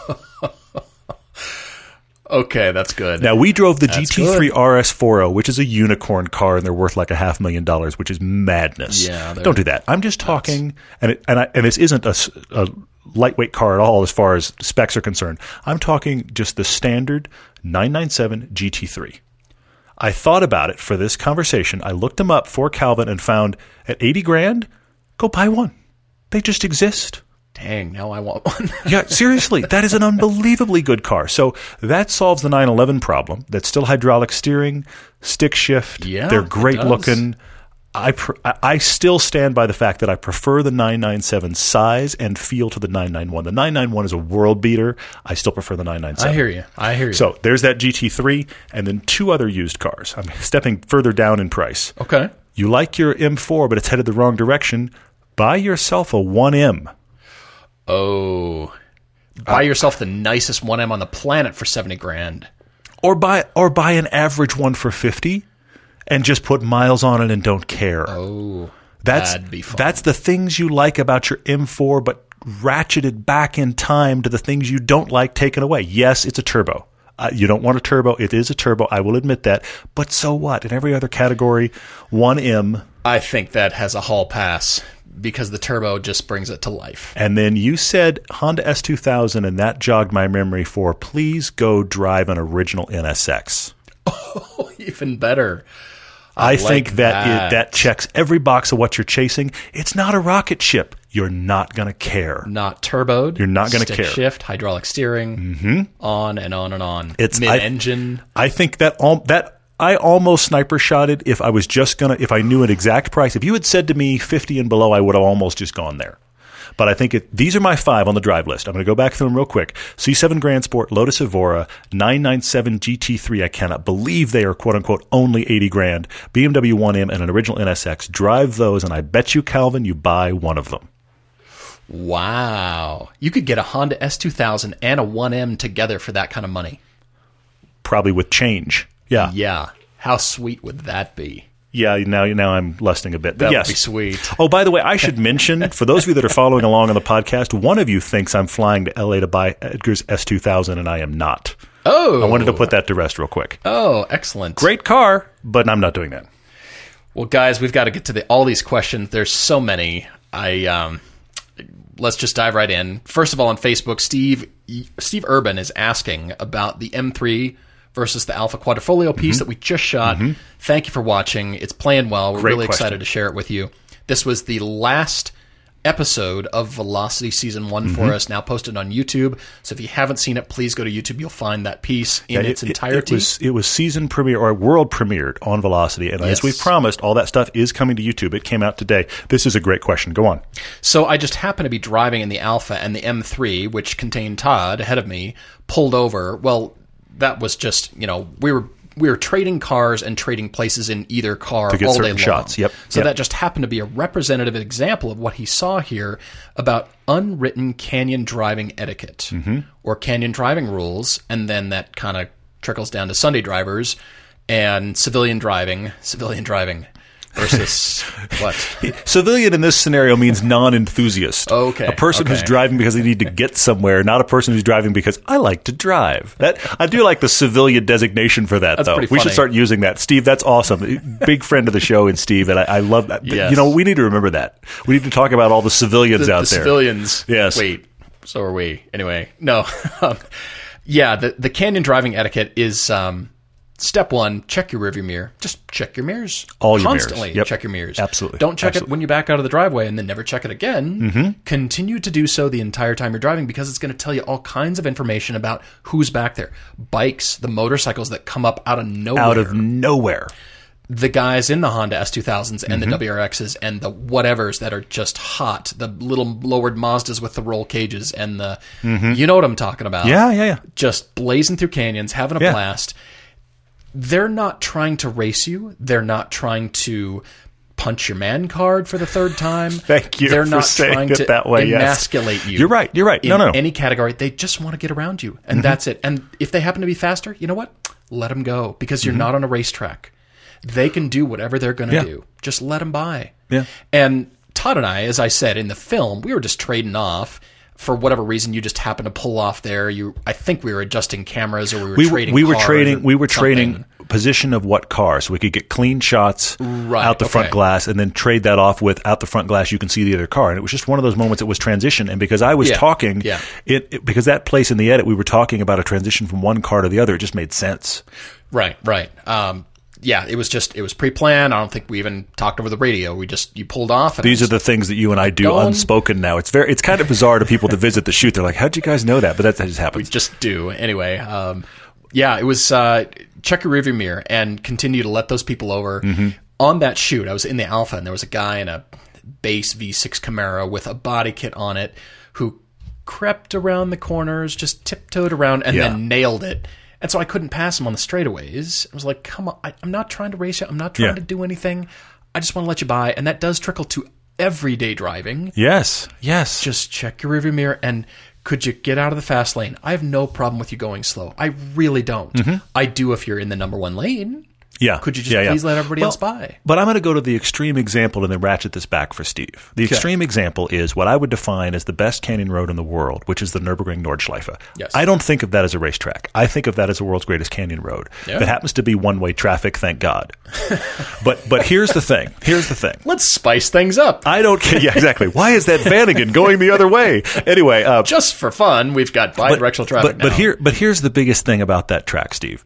Okay, that's good. Now, we drove the GT3 RS40, which is a unicorn car, and they're worth like $500,000, which is madness. Yeah, don't do that. I'm just talking, and this isn't a lightweight car at all as far as specs are concerned. I'm talking just the standard 997 GT3. I thought about it for this conversation. I looked them up for Calvin and found at 80 grand, go buy one. They just exist. Dang, now I want one. Yeah, seriously, that is an unbelievably good car. So that solves the 911 problem. That's still hydraulic steering, stick shift. Yeah, they're great looking. I still stand by the fact that I prefer the 997 size and feel to the 991. The 991 is a world beater. I still prefer the 997. I hear you. So there's that GT3 and then two other used cars. I'm stepping further down in price. Okay. You like your M4, but it's headed the wrong direction. Buy yourself a 1M. Oh. Buy yourself the nicest 1M on the planet for 70 grand. Or buy an average one for 50 and just put miles on it and don't care. Oh. That'd be fun. That's the things you like about your M4, but ratcheted back in time to the things you don't like taken away. Yes, it's a turbo. You don't want a turbo. It is a turbo. I will admit that. But so what? In every other category, 1M. I think that has a hall pass because the turbo just brings it to life. And then you said Honda S2000, and that jogged my memory for please go drive an original NSX. Oh, even better. I think that checks every box of what you're chasing. It's not a rocket ship. You're not going to care. Not turboed. You're not going to care. Shift, hydraulic steering, on and on and on. It's mid-engine. I think that I almost sniper shotted if I knew an exact price. If you had said to me 50 and below, I would have almost just gone there. But I think these are my 5 on the drive list. I'm going to go back through them real quick. C7 Grand Sport, Lotus Evora, 997 GT3. I cannot believe they are quote-unquote only 80 grand. BMW 1M and an original NSX. Drive those, and I bet you, Calvin, you buy one of them. Wow. You could get a Honda S2000 and a 1M together for that kind of money. Probably with change. Yeah. Yeah. How sweet would that be? Yeah, now I'm lusting a bit. But that yes. would be sweet. Oh, by the way, I should mention, for those of you that are following along on the podcast, one of you thinks I'm flying to L.A. to buy Edgar's S2000, and I am not. Oh. I wanted to put that to rest real quick. Oh, excellent. Great car, but I'm not doing that. Well, guys, we've got to get to all these questions. There's so many. Let's just dive right in. First of all, on Facebook, Steve Urban is asking about the M3 versus the Alpha Quadrifoglio piece that we just shot. Thank you for watching. It's playing well. We're really excited to share it with you. This was the last episode of Velocity Season 1 for us, now posted on YouTube. So if you haven't seen it, please go to YouTube. You'll find that piece in its entirety. It was season premiere or world premiered on Velocity. And as we promised, all that stuff is coming to YouTube. It came out today. This is a great question. Go on. So I just happened to be driving in the Alpha, and the M3, which contained Todd ahead of me, pulled over. Well, that was just, we were we were trading cars and trading places in either car to get all certain day long. shots. Yep. So that just happened to be a representative example of what he saw here about unwritten canyon driving etiquette or canyon driving rules, and then that kind of trickles down to Sunday drivers and civilian driving versus what? Civilian in this scenario means non-enthusiast. Okay. A person who's driving because they need to get somewhere, not a person who's driving because I like to drive. I do like the civilian designation for that, though. We should start using that. Steve, that's awesome. Big friend of the show in Steve, and I love that. Yes. We need to remember that. We need to talk about all the civilians out there. Civilians. Yes. Wait, so are we. Anyway, no. Yeah, the canyon driving etiquette is... Step one, check your rearview mirror. Just check your mirrors. Constantly mirrors. Yep. Check your mirrors. Absolutely. Don't check it when you back out of the driveway and then never check it again. Continue to do so the entire time you're driving because it's going to tell you all kinds of information about who's back there. Bikes, the motorcycles that come up out of nowhere. The guys in the Honda S2000s and the WRXs and the whatevers that are just hot. The little lowered Mazdas with the roll cages and the... You know what I'm talking about. Yeah. Just blazing through canyons, having a blast. They're not trying to race you. They're not trying to punch your man card for the third time. Thank you. They're for not saying trying it to that way. emasculate you. You're right. In any category. They just want to get around you, and that's it. And if they happen to be faster, you know what? Let them go because you're not on a racetrack. They can do whatever they're going to do. Just let them by. Yeah. And Todd and I, as I said in the film, we were just trading off. For whatever reason, you just happened to pull off there. I think we were adjusting cameras, or we were trading. We were trading position of what car, so we could get clean shots out the front glass, and then trade that off with out the front glass. You can see the other car, and it was just one of those moments. It was transition, and because I was talking, because that place in the edit, we were talking about a transition from one car to the other. It just made sense. Right. It was pre-planned. I don't think we even talked over the radio. You pulled off. And these are the things that you and I do unspoken now. It's kind of bizarre to people to visit the shoot. They're like, how'd you guys know that? But that just happens. We just do. Anyway, it was check your rearview mirror and continue to let those people over. On that shoot, I was in the Alpha, and there was a guy in a base V6 Camaro with a body kit on it who crept around the corners, just tiptoed around, and then nailed it. And so I couldn't pass him on the straightaways. I was like, come on, I'm not trying to race you. I'm not trying to do anything. I just want to let you by. And that does trickle to everyday driving. Yes. Just check your rearview mirror and could you get out of the fast lane? I have no problem with you going slow. I really don't. I do if you're in the number one lane. Yeah. Could you just please let everybody else by? But I'm going to go to the extreme example and then ratchet this back for Steve. The extreme example is what I would define as the best canyon road in the world, which is the Nürburgring Nordschleife. Yes. I don't think of that as a racetrack. I think of that as the world's greatest canyon road. That happens to be one-way traffic, thank God. But here's the thing. Let's spice things up. I don't care. Yeah, exactly. Why is that Vanagon going the other way? Anyway. Just for fun, we've got bi-directional traffic now. But here's the biggest thing about that track, Steve.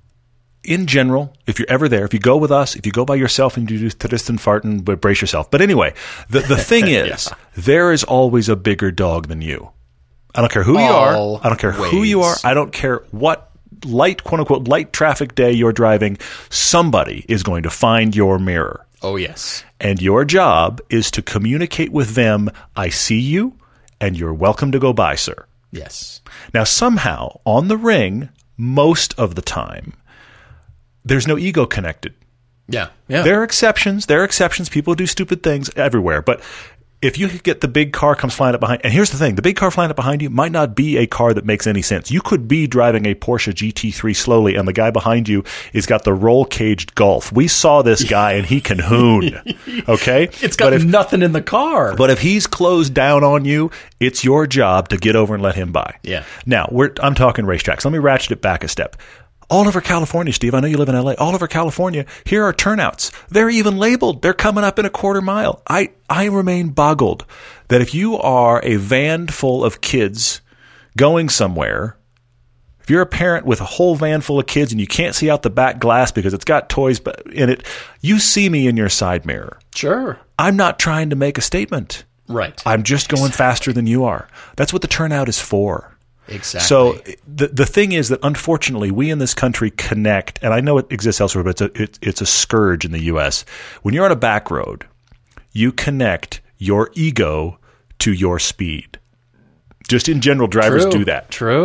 In general, if you're ever there, if you go with us, if you go by yourself and you do Tristan but brace yourself. But anyway, the thing is, there is always a bigger dog than you. I don't care who you are. I don't care who you are. I don't care what quote unquote, light traffic day you're driving. Somebody is going to find your mirror. Oh, yes. And your job is to communicate with them, I see you, and you're welcome to go by, sir. Yes. Now, somehow, on the ring, most of the time, there's no ego connected. Yeah. There are exceptions. People do stupid things everywhere. But if you get the big car comes flying up behind, and here's the thing, the big car flying up behind you might not be a car that makes any sense. You could be driving a Porsche GT3 slowly, and the guy behind you has got the roll-caged Golf. We saw this guy, and he can hoon. Okay? It's got nothing in the car. But if he's closed down on you, it's your job to get over and let him by. Yeah. Now, I'm talking racetracks. Let me ratchet it back a step. All over California, Steve, I know you live in LA. All over California, here are turnouts. They're even labeled. They're coming up in a quarter mile. I remain boggled that if you are a van full of kids going somewhere, if you're a parent with a whole van full of kids and you can't see out the back glass because it's got toys in it, you see me in your side mirror. Sure. I'm not trying to make a statement. Right. I'm just going faster than you are. That's what the turnout is for. Exactly. So the thing is that unfortunately we in this country connect, and I know it exists elsewhere, but it's a scourge in the U.S. When you're on a back road, you connect your ego to your speed. Just in general, drivers do that. True.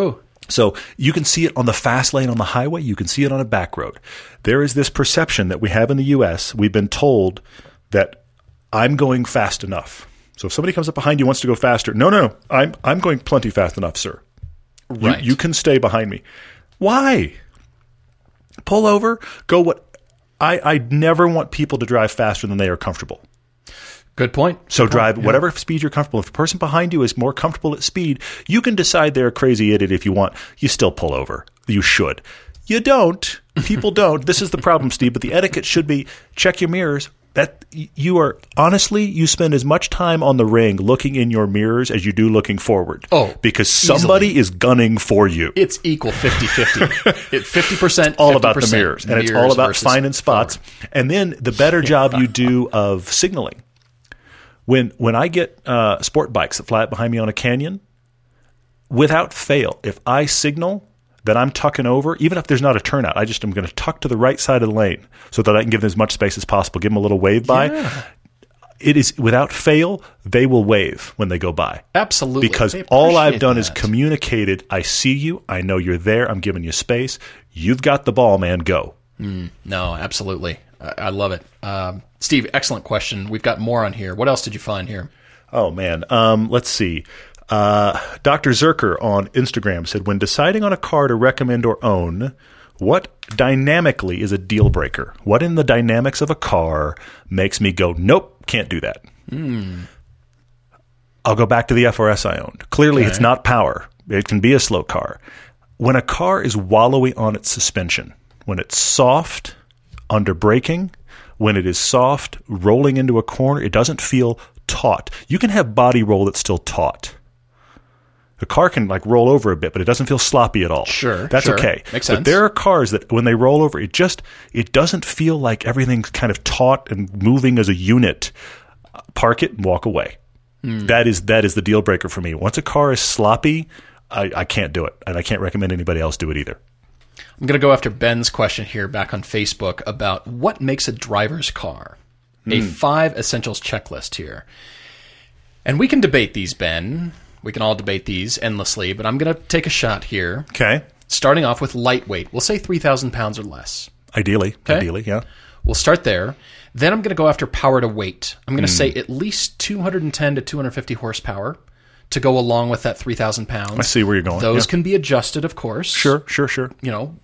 So you can see it on the fast lane on the highway. You can see it on a back road. There is this perception that we have in the U.S. We've been told that I'm going fast enough. So if somebody comes up behind you, wants to go faster, no, I'm going plenty fast enough, sir. Right. You can stay behind me. Why? Pull over. Go what? I never want people to drive faster than they are comfortable. Good point. So drive whatever speed you're comfortable. If the person behind you is more comfortable at speed, you can decide they're a crazy idiot if you want. You still pull over. You should. You don't. People don't. This is the problem, Steve. But the etiquette should be check your mirrors. That you are honestly, you spend as much time on the ring looking in your mirrors as you do looking forward. Oh, because somebody is gunning for you. It's equal 50-50. 50%. All about the mirrors, and it's all about finding spots. Forward. And then the better job you do of signaling. When I get sport bikes that fly up behind me on a canyon, without fail, if I signal that I'm tucking over, even if there's not a turnout, I'm going to tuck to the right side of the lane so that I can give them as much space as possible, give them a little wave by. Yeah. It is without fail, they will wave when they go by. Absolutely. Because all I've done is communicated, I see you, I know you're there, I'm giving you space. You've got the ball, man, go. No, absolutely. I love it. Steve, excellent question. We've got more on here. What else did you find here? Oh, man. Let's see. Dr. Zerker on Instagram said, when deciding on a car to recommend or own, what dynamically is a deal breaker? What in the dynamics of a car makes me go, nope, can't do that? I'll go back to the FRS I owned. Clearly, It's not power. It can be a slow car. When a car is wallowy on its suspension, when it's soft under braking, when it is soft rolling into a corner, it doesn't feel taut. You can have body roll that's still taut. The car can roll over a bit, but it doesn't feel sloppy at all. Sure. That's okay. Makes sense. But there are cars that when they roll over, it doesn't feel like everything's kind of taut and moving as a unit. Park it and walk away. That is the deal breaker for me. Once a car is sloppy, I can't do it. And I can't recommend anybody else do it either. I'm going to go after Ben's question here back on Facebook about what makes a driver's car. A 5 essentials checklist here. And we can debate these, Ben. We can all debate these endlessly, but I'm going to take a shot here. Okay. Starting off with lightweight. We'll say 3,000 pounds or less. Ideally, yeah. We'll start there. Then I'm going to go after power to weight. I'm going to say at least 210 to 250 horsepower to go along with that 3,000 pounds. I see where you're going. Those can be adjusted, of course. Sure. You know,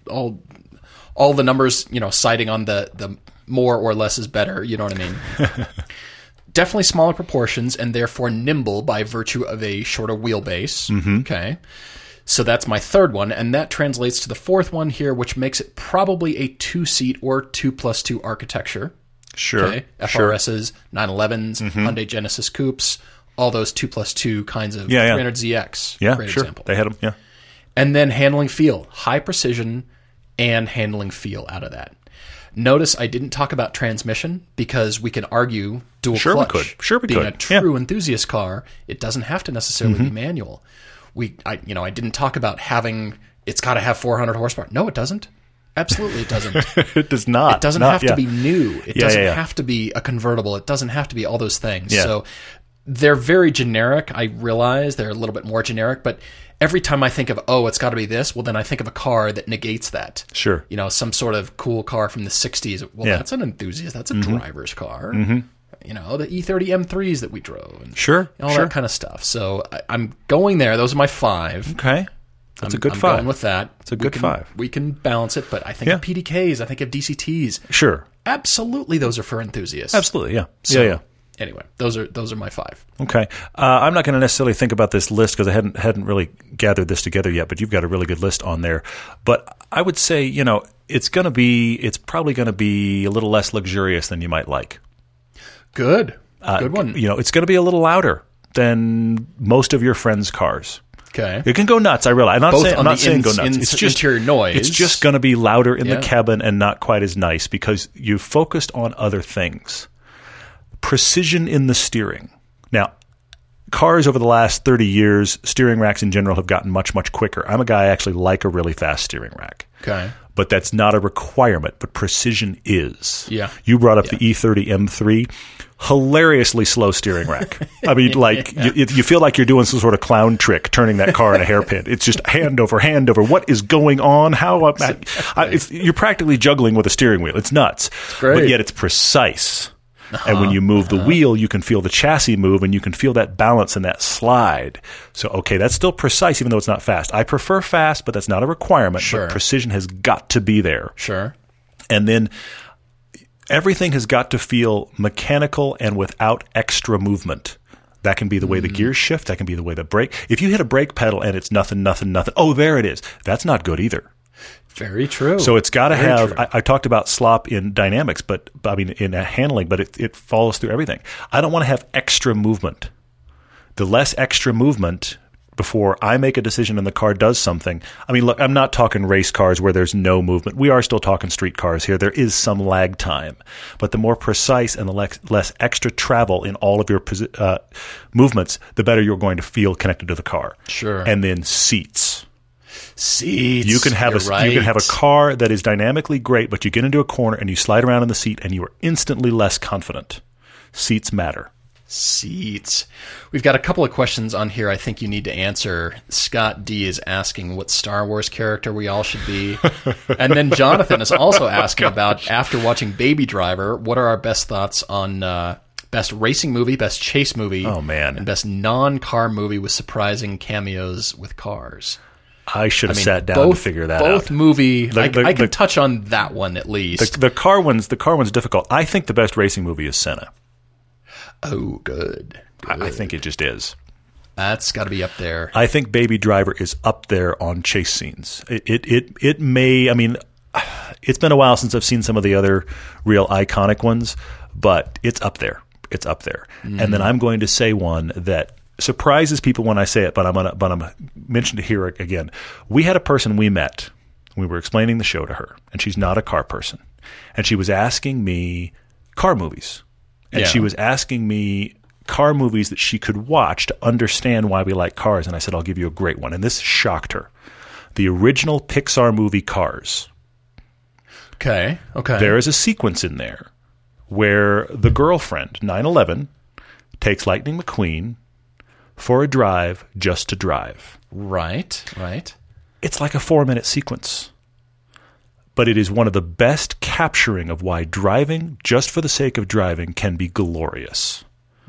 all the numbers, citing on the more or less is better. You know what I mean? Definitely smaller proportions and therefore nimble by virtue of a shorter wheelbase. Okay. So that's my third one. And that translates to the fourth one here, which makes it probably a 2-seat or 2+2 architecture. Sure. Okay. FRSs, 911s, Hyundai Genesis Coupes, all those 2+2 kinds of 300ZX. Yeah, great sure. example. They had them, yeah. And then handling feel, high precision and handling feel out of that. Notice I didn't talk about transmission because we can argue dual clutch. Sure we could. Being a true enthusiast car, it doesn't have to necessarily be manual. I didn't talk about it's got to have 400 horsepower. No, it doesn't. Absolutely, it doesn't. It does not. It doesn't have to be new. It doesn't have to be a convertible. It doesn't have to be all those things. Yeah. So they're very generic. I realize they're a little bit more generic, but every time I think of, it's got to be this, well, then I think of a car that negates that. Sure. Some sort of cool car from the 60s. Well, that's an enthusiast. That's a driver's car. The E30 M3s that we drove. And all that kind of stuff. So I'm going there. Those are my 5. Okay. That's a good 5. I'm going with that. It's a good 5. We can balance it, but I think of PDKs. I think of DCTs. Sure. Absolutely, those are for enthusiasts. Absolutely, yeah. So, anyway, those are my 5. Okay. I'm not going to necessarily think about this list because I hadn't really gathered this together yet, but you've got a really good list on there. But I would say, it's probably going to be a little less luxurious than you might like. Good. Good one. It's going to be a little louder than most of your friends' cars. Okay. It can go nuts, I realize. I'm not saying go nuts. It's just interior noise. It's just going to be louder in the cabin and not quite as nice because you focused on other things. Precision in the steering. Now, cars over the last 30 years, steering racks in general have gotten much, much quicker. I'm a guy I actually like a really fast steering rack. Okay. but that's not a requirement. But precision is. Yeah. You brought up the E30 M3. Hilariously slow steering rack. I mean, you feel like you're doing some sort of clown trick, turning that car in a hairpin. It's just hand over. What is going on? You're practically juggling with a steering wheel. It's nuts. But yet it's precise. And when you move the wheel, you can feel the chassis move, and you can feel that balance and that slide. So, okay, that's still precise, even though it's not fast. I prefer fast, but that's not a requirement. Sure. But precision has got to be there. Sure. And then everything has got to feel mechanical and without extra movement. That can be the way the gears shift. That can be the way the brake. If you hit a brake pedal and it's nothing. Oh, there it is. That's not good either. Very true. So it's got to have. I talked about slop in dynamics, but I mean in handling, but it follows through everything. I don't want to have extra movement. The less extra movement before I make a decision and the car does something. I mean, look, I'm not talking race cars where there's no movement. We are still talking street cars here. There is some lag time. But the more precise and the less extra travel in all of your movements, the better you're going to feel connected to the car. Sure. And then seats. You can have you can have a car that is dynamically great, but you get into a corner and you slide around in the seat and you are instantly less confident. Seats matter. Seats. We've got a couple of questions on here I think you need to answer. Scott D is asking what Star Wars character we all should be. And then Jonathan is also asking about, after watching Baby Driver, what are our best thoughts on best racing movie, best chase movie, and best non-car movie with surprising cameos with cars. I should have sat down to figure that out. Both movie, I can touch on that one at least. The car one's difficult. I think the best racing movie is Senna. Oh, good. I think it just is. That's got to be up there. I think Baby Driver is up there on chase scenes. It may. I mean, it's been a while since I've seen some of the other real iconic ones, but it's up there. It's up there. Mm. And then I'm going to say one that surprises people when I say it, but I'm gonna mention it here again. We had a person we met. We were explaining the show to her, and she's not a car person, and she was asking me car movies. And she was asking me car movies that she could watch to understand why we like cars. And I said, I'll give you a great one. And this shocked her. The original Pixar movie Cars. Okay. There is a sequence in there where the girlfriend, 9/11, takes Lightning McQueen for a drive just to drive. Right. It's like a 4-minute sequence. But it is one of the best capturing of why driving, just for the sake of driving, can be glorious.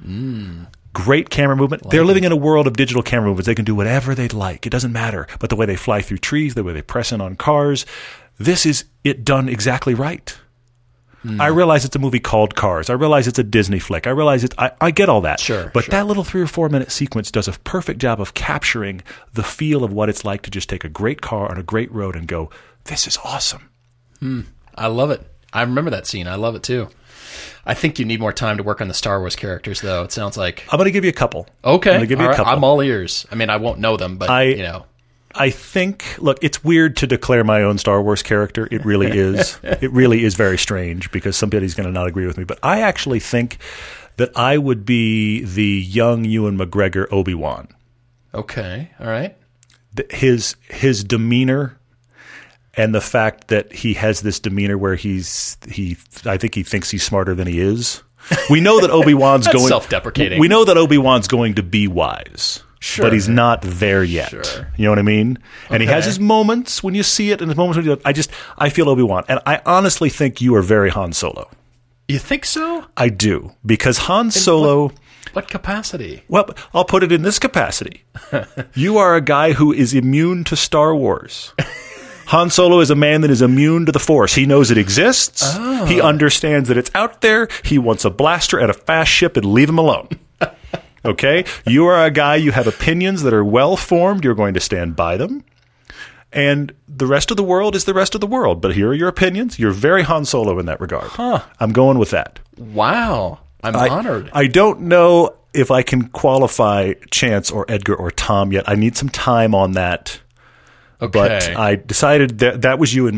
Great camera movement. They're living in a world of digital camera movements. They can do whatever they'd like. It doesn't matter. But the way they fly through trees, the way they press in on cars, this is it done exactly right. I realize it's a movie called Cars. I realize it's a Disney flick. I realize I get all that. But that little 3 or 4 minute sequence does a perfect job of capturing the feel of what it's like to just take a great car on a great road and go, this is awesome. I love it. I remember that scene. I love it too. I think you need more time to work on the Star Wars characters, though. It sounds like I'm going to give you a couple. Okay, I'm going to give you a couple. I'm all ears. I mean, I won't know them, but I think. Look, it's weird to declare my own Star Wars character. It really is. It really is very strange because somebody's going to not agree with me. But I actually think that I would be the young Ewan McGregor Obi-Wan. Okay. All right. His demeanor. And the fact that he has this demeanor where I think he thinks he's smarter than he is. We know that Obi-Wan's going self-deprecating. We know that Obi-Wan's going to be wise, but he's not there yet. Sure. You know what I mean? And he has his moments when you see it, and his moments when I feel Obi-Wan, and I honestly think you are very Han Solo. You think so? I do, because Han Solo. What capacity? Well, I'll put it in this capacity. You are a guy who is immune to Star Wars. Han Solo is a man that is immune to the Force. He knows it exists. Oh. He understands that it's out there. He wants a blaster and a fast ship and leave him alone. Okay? You are a guy, you have opinions that are well-formed. You're going to stand by them. And the rest of the world is the rest of the world. But here are your opinions. You're very Han Solo in that regard. I'm going with that. Wow. I'm honored. I don't know if I can qualify Chance or Edgar or Tom yet. I need some time on that. Okay. But I decided that was you and me.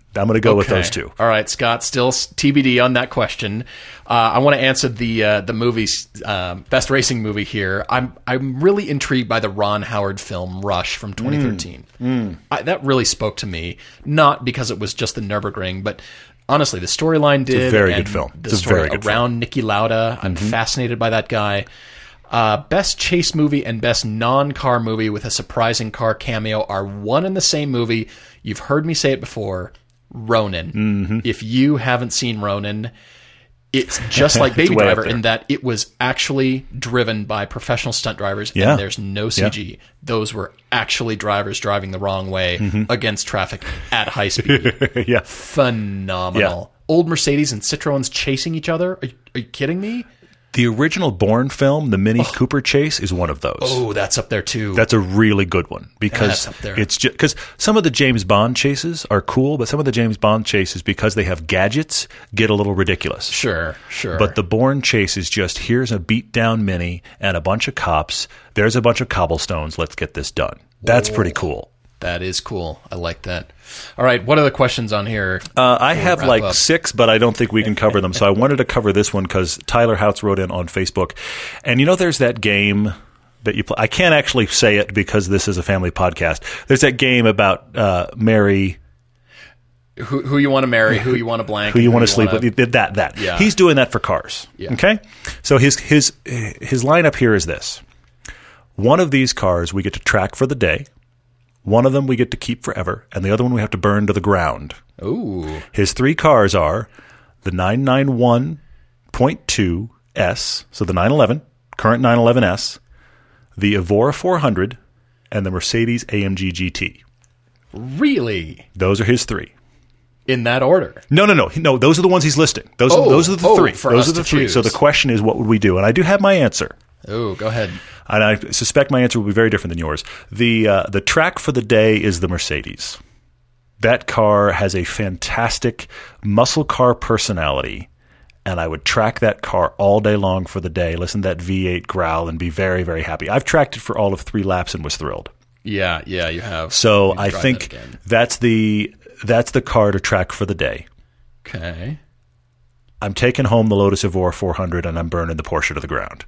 I'm going to go with those two. All right, Scott, still TBD on that question. I want to answer the movie's best racing movie here. I'm really intrigued by the Ron Howard film Rush from 2013. That really spoke to me, not because it was just the Nürburgring, but honestly, the storyline did. It's a very good film. The story around Niki Lauda. I'm fascinated by that guy. Best chase movie and best non-car movie with a surprising car cameo are one and the same movie. You've heard me say it before. Ronin. If you haven't seen Ronin, it's just like Baby Driver in that it was actually driven by professional stunt drivers, and there's no CG. Those were actually drivers driving the wrong way against traffic at high speed. Phenomenal. Old Mercedes and Citroens chasing each other. Are you kidding me? The original Bourne film, the Mini Cooper chase, is one of those. Oh, that's up there too. That's a really good one because it's just because some of the James Bond chases are cool, but some of the James Bond chases, because they have gadgets, get a little ridiculous. Sure. But the Bourne chase is just, here's a beat down Mini and a bunch of cops. There's a bunch of cobblestones. Let's get this done. That's pretty cool. That is cool. I like that. All right, what are the questions on here? I have like 6, but I don't think we can cover them. So I wanted to cover this one because Tyler Houts wrote in on Facebook. And there's that game that you play. I can't actually say it because this is a family podcast. There's that game about marry. Who you want to marry, who you want to blank. Who you want to sleep with. That. Yeah. He's doing that for cars. Yeah. Okay? So his lineup here is this. One of these cars we get to track for the day. One of them we get to keep forever, and the other one we have to burn to the ground. Ooh. His 3 cars are the 991.2S, so the 911, current 911S, the Evora 400, and the Mercedes AMG GT. Really? Those are his 3. In that order? No. Those are the ones he's listing. Those are the 3. Those are the 3. So the question is, what would we do? And I do have my answer. Oh, go ahead. And I suspect my answer will be very different than yours. The track for the day is the Mercedes. That car has a fantastic muscle car personality, and I would track that car all day long for the day, listen to that V8 growl, and be very, very happy. I've tracked it for all of 3 laps and was thrilled. Yeah, you have. So I think that's the car to track for the day. Okay. I'm taking home the Lotus Evora 400, and I'm burning the Porsche to the ground.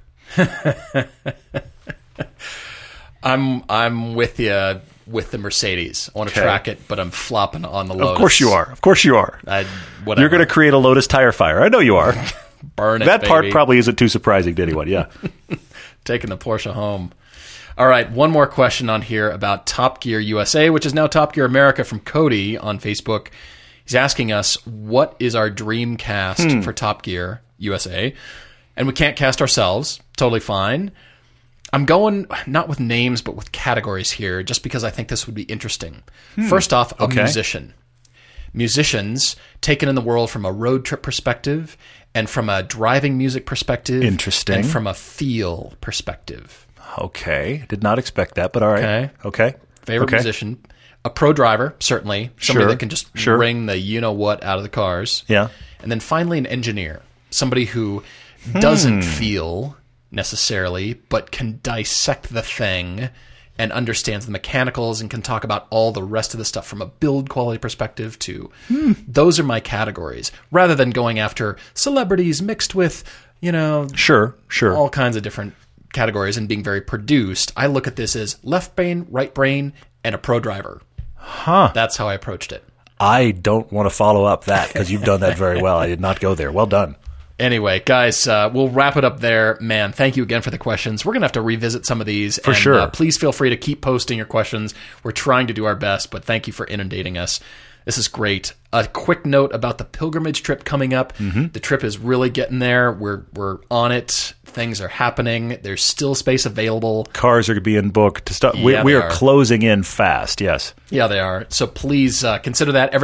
I'm with you with the Mercedes. I want to track it, but I'm flopping on the Lotus. Of course you are. Whatever. You're going to create a Lotus tire fire. I know you are. Burn it, That part probably isn't too surprising to anyone, yeah. Taking the Porsche home. All right, one more question on here about Top Gear USA, which is now Top Gear America, from Cody on Facebook. He's asking us, what is our dream cast for Top Gear USA? And we can't cast ourselves. Totally fine. I'm going not with names, but with categories here, just because I think this would be interesting. First off, a musician. Musicians taken in the world from a road trip perspective and from a driving music perspective. Interesting. And from a feel perspective. Okay. Did not expect that, but all right. Okay. Favorite musician. A pro driver, certainly. Somebody that can just ring the you-know-what out of the cars. Yeah. And then finally an engineer. Somebody who doesn't feel necessarily, but can dissect the thing and understands the mechanicals and can talk about all the rest of the stuff from a build quality perspective too. Those are my categories, rather than going after celebrities mixed with, sure, all kinds of different categories and being very produced. I look at this as left brain, right brain, and a pro driver. That's how I approached it. I don't want to follow up that because you've done that very well. I did not go there. Well done. Anyway, guys, we'll wrap it up there. Man, thank you again for the questions. We're going to have to revisit some of these. For sure. Please feel free to keep posting your questions. We're trying to do our best, but thank you for inundating us. This is great. A quick note about the pilgrimage trip coming up. The trip is really getting there. We're on it. Things are happening. There's still space available. Cars are being booked to start. We are closing in fast. Yes. Yeah, they are. So please consider that.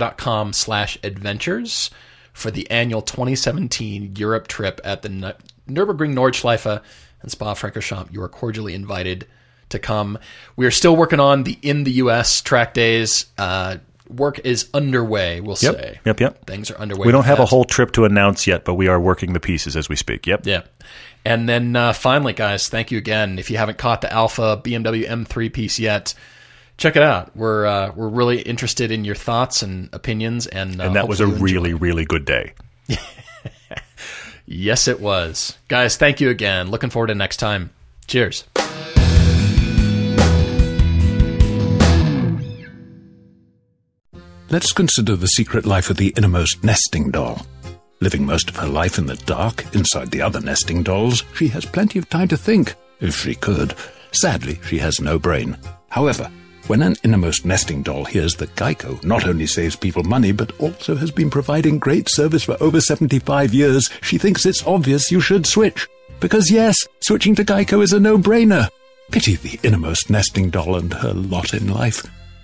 everydaydriver.com/adventures for the annual 2017 Europe trip at the Nürburgring Nordschleife and Spa-Francorchamps. You are cordially invited to come. We are still working on the In the U.S. track days. Work is underway, we'll say. Yep. Things are underway. We don't have a whole trip to announce yet, but we are working the pieces as we speak. Yep. And then finally, guys, thank you again. If you haven't caught the Alpha BMW M3 piece yet, Check it out. We're really interested in your thoughts and opinions, and that was a really, really good day. Yes, it was. Guys, thank you again. Looking forward to next time. Cheers. Let's consider the secret life of the innermost nesting doll. Living most of her life in the dark, inside the other nesting dolls, she has plenty of time to think, if she could. Sadly, she has no brain. However, when an innermost nesting doll hears that Geico not only saves people money, but also has been providing great service for over 75 years, she thinks it's obvious you should switch. Because yes, switching to Geico is a no-brainer. Pity the innermost nesting doll and her lot in life.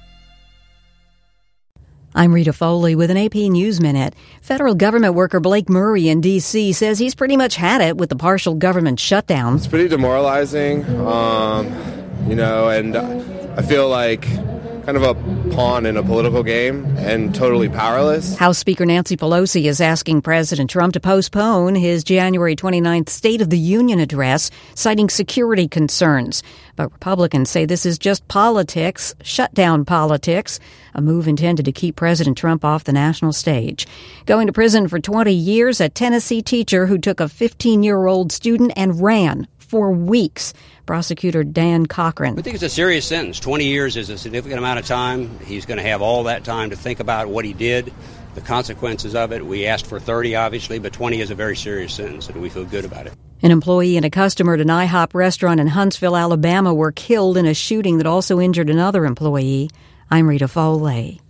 I'm Rita Foley with an AP News Minute. Federal government worker Blake Murray in D.C. says he's pretty much had it with the partial government shutdown. It's pretty demoralizing, and I feel like kind of a pawn in a political game and totally powerless. House Speaker Nancy Pelosi is asking President Trump to postpone his January 29th State of the Union address, citing security concerns. But Republicans say this is just politics, shutdown politics, a move intended to keep President Trump off the national stage. Going to prison for 20 years, a Tennessee teacher who took a 15-year-old student and ran for weeks. Prosecutor Dan Cochran. I think it's a serious sentence. 20 years is a significant amount of time. He's going to have all that time to think about what he did, the consequences of it. We asked for 30, obviously, but 20 is a very serious sentence, and we feel good about it. An employee and a customer at an IHOP restaurant in Huntsville, Alabama, were killed in a shooting that also injured another employee. I'm Rita Foley.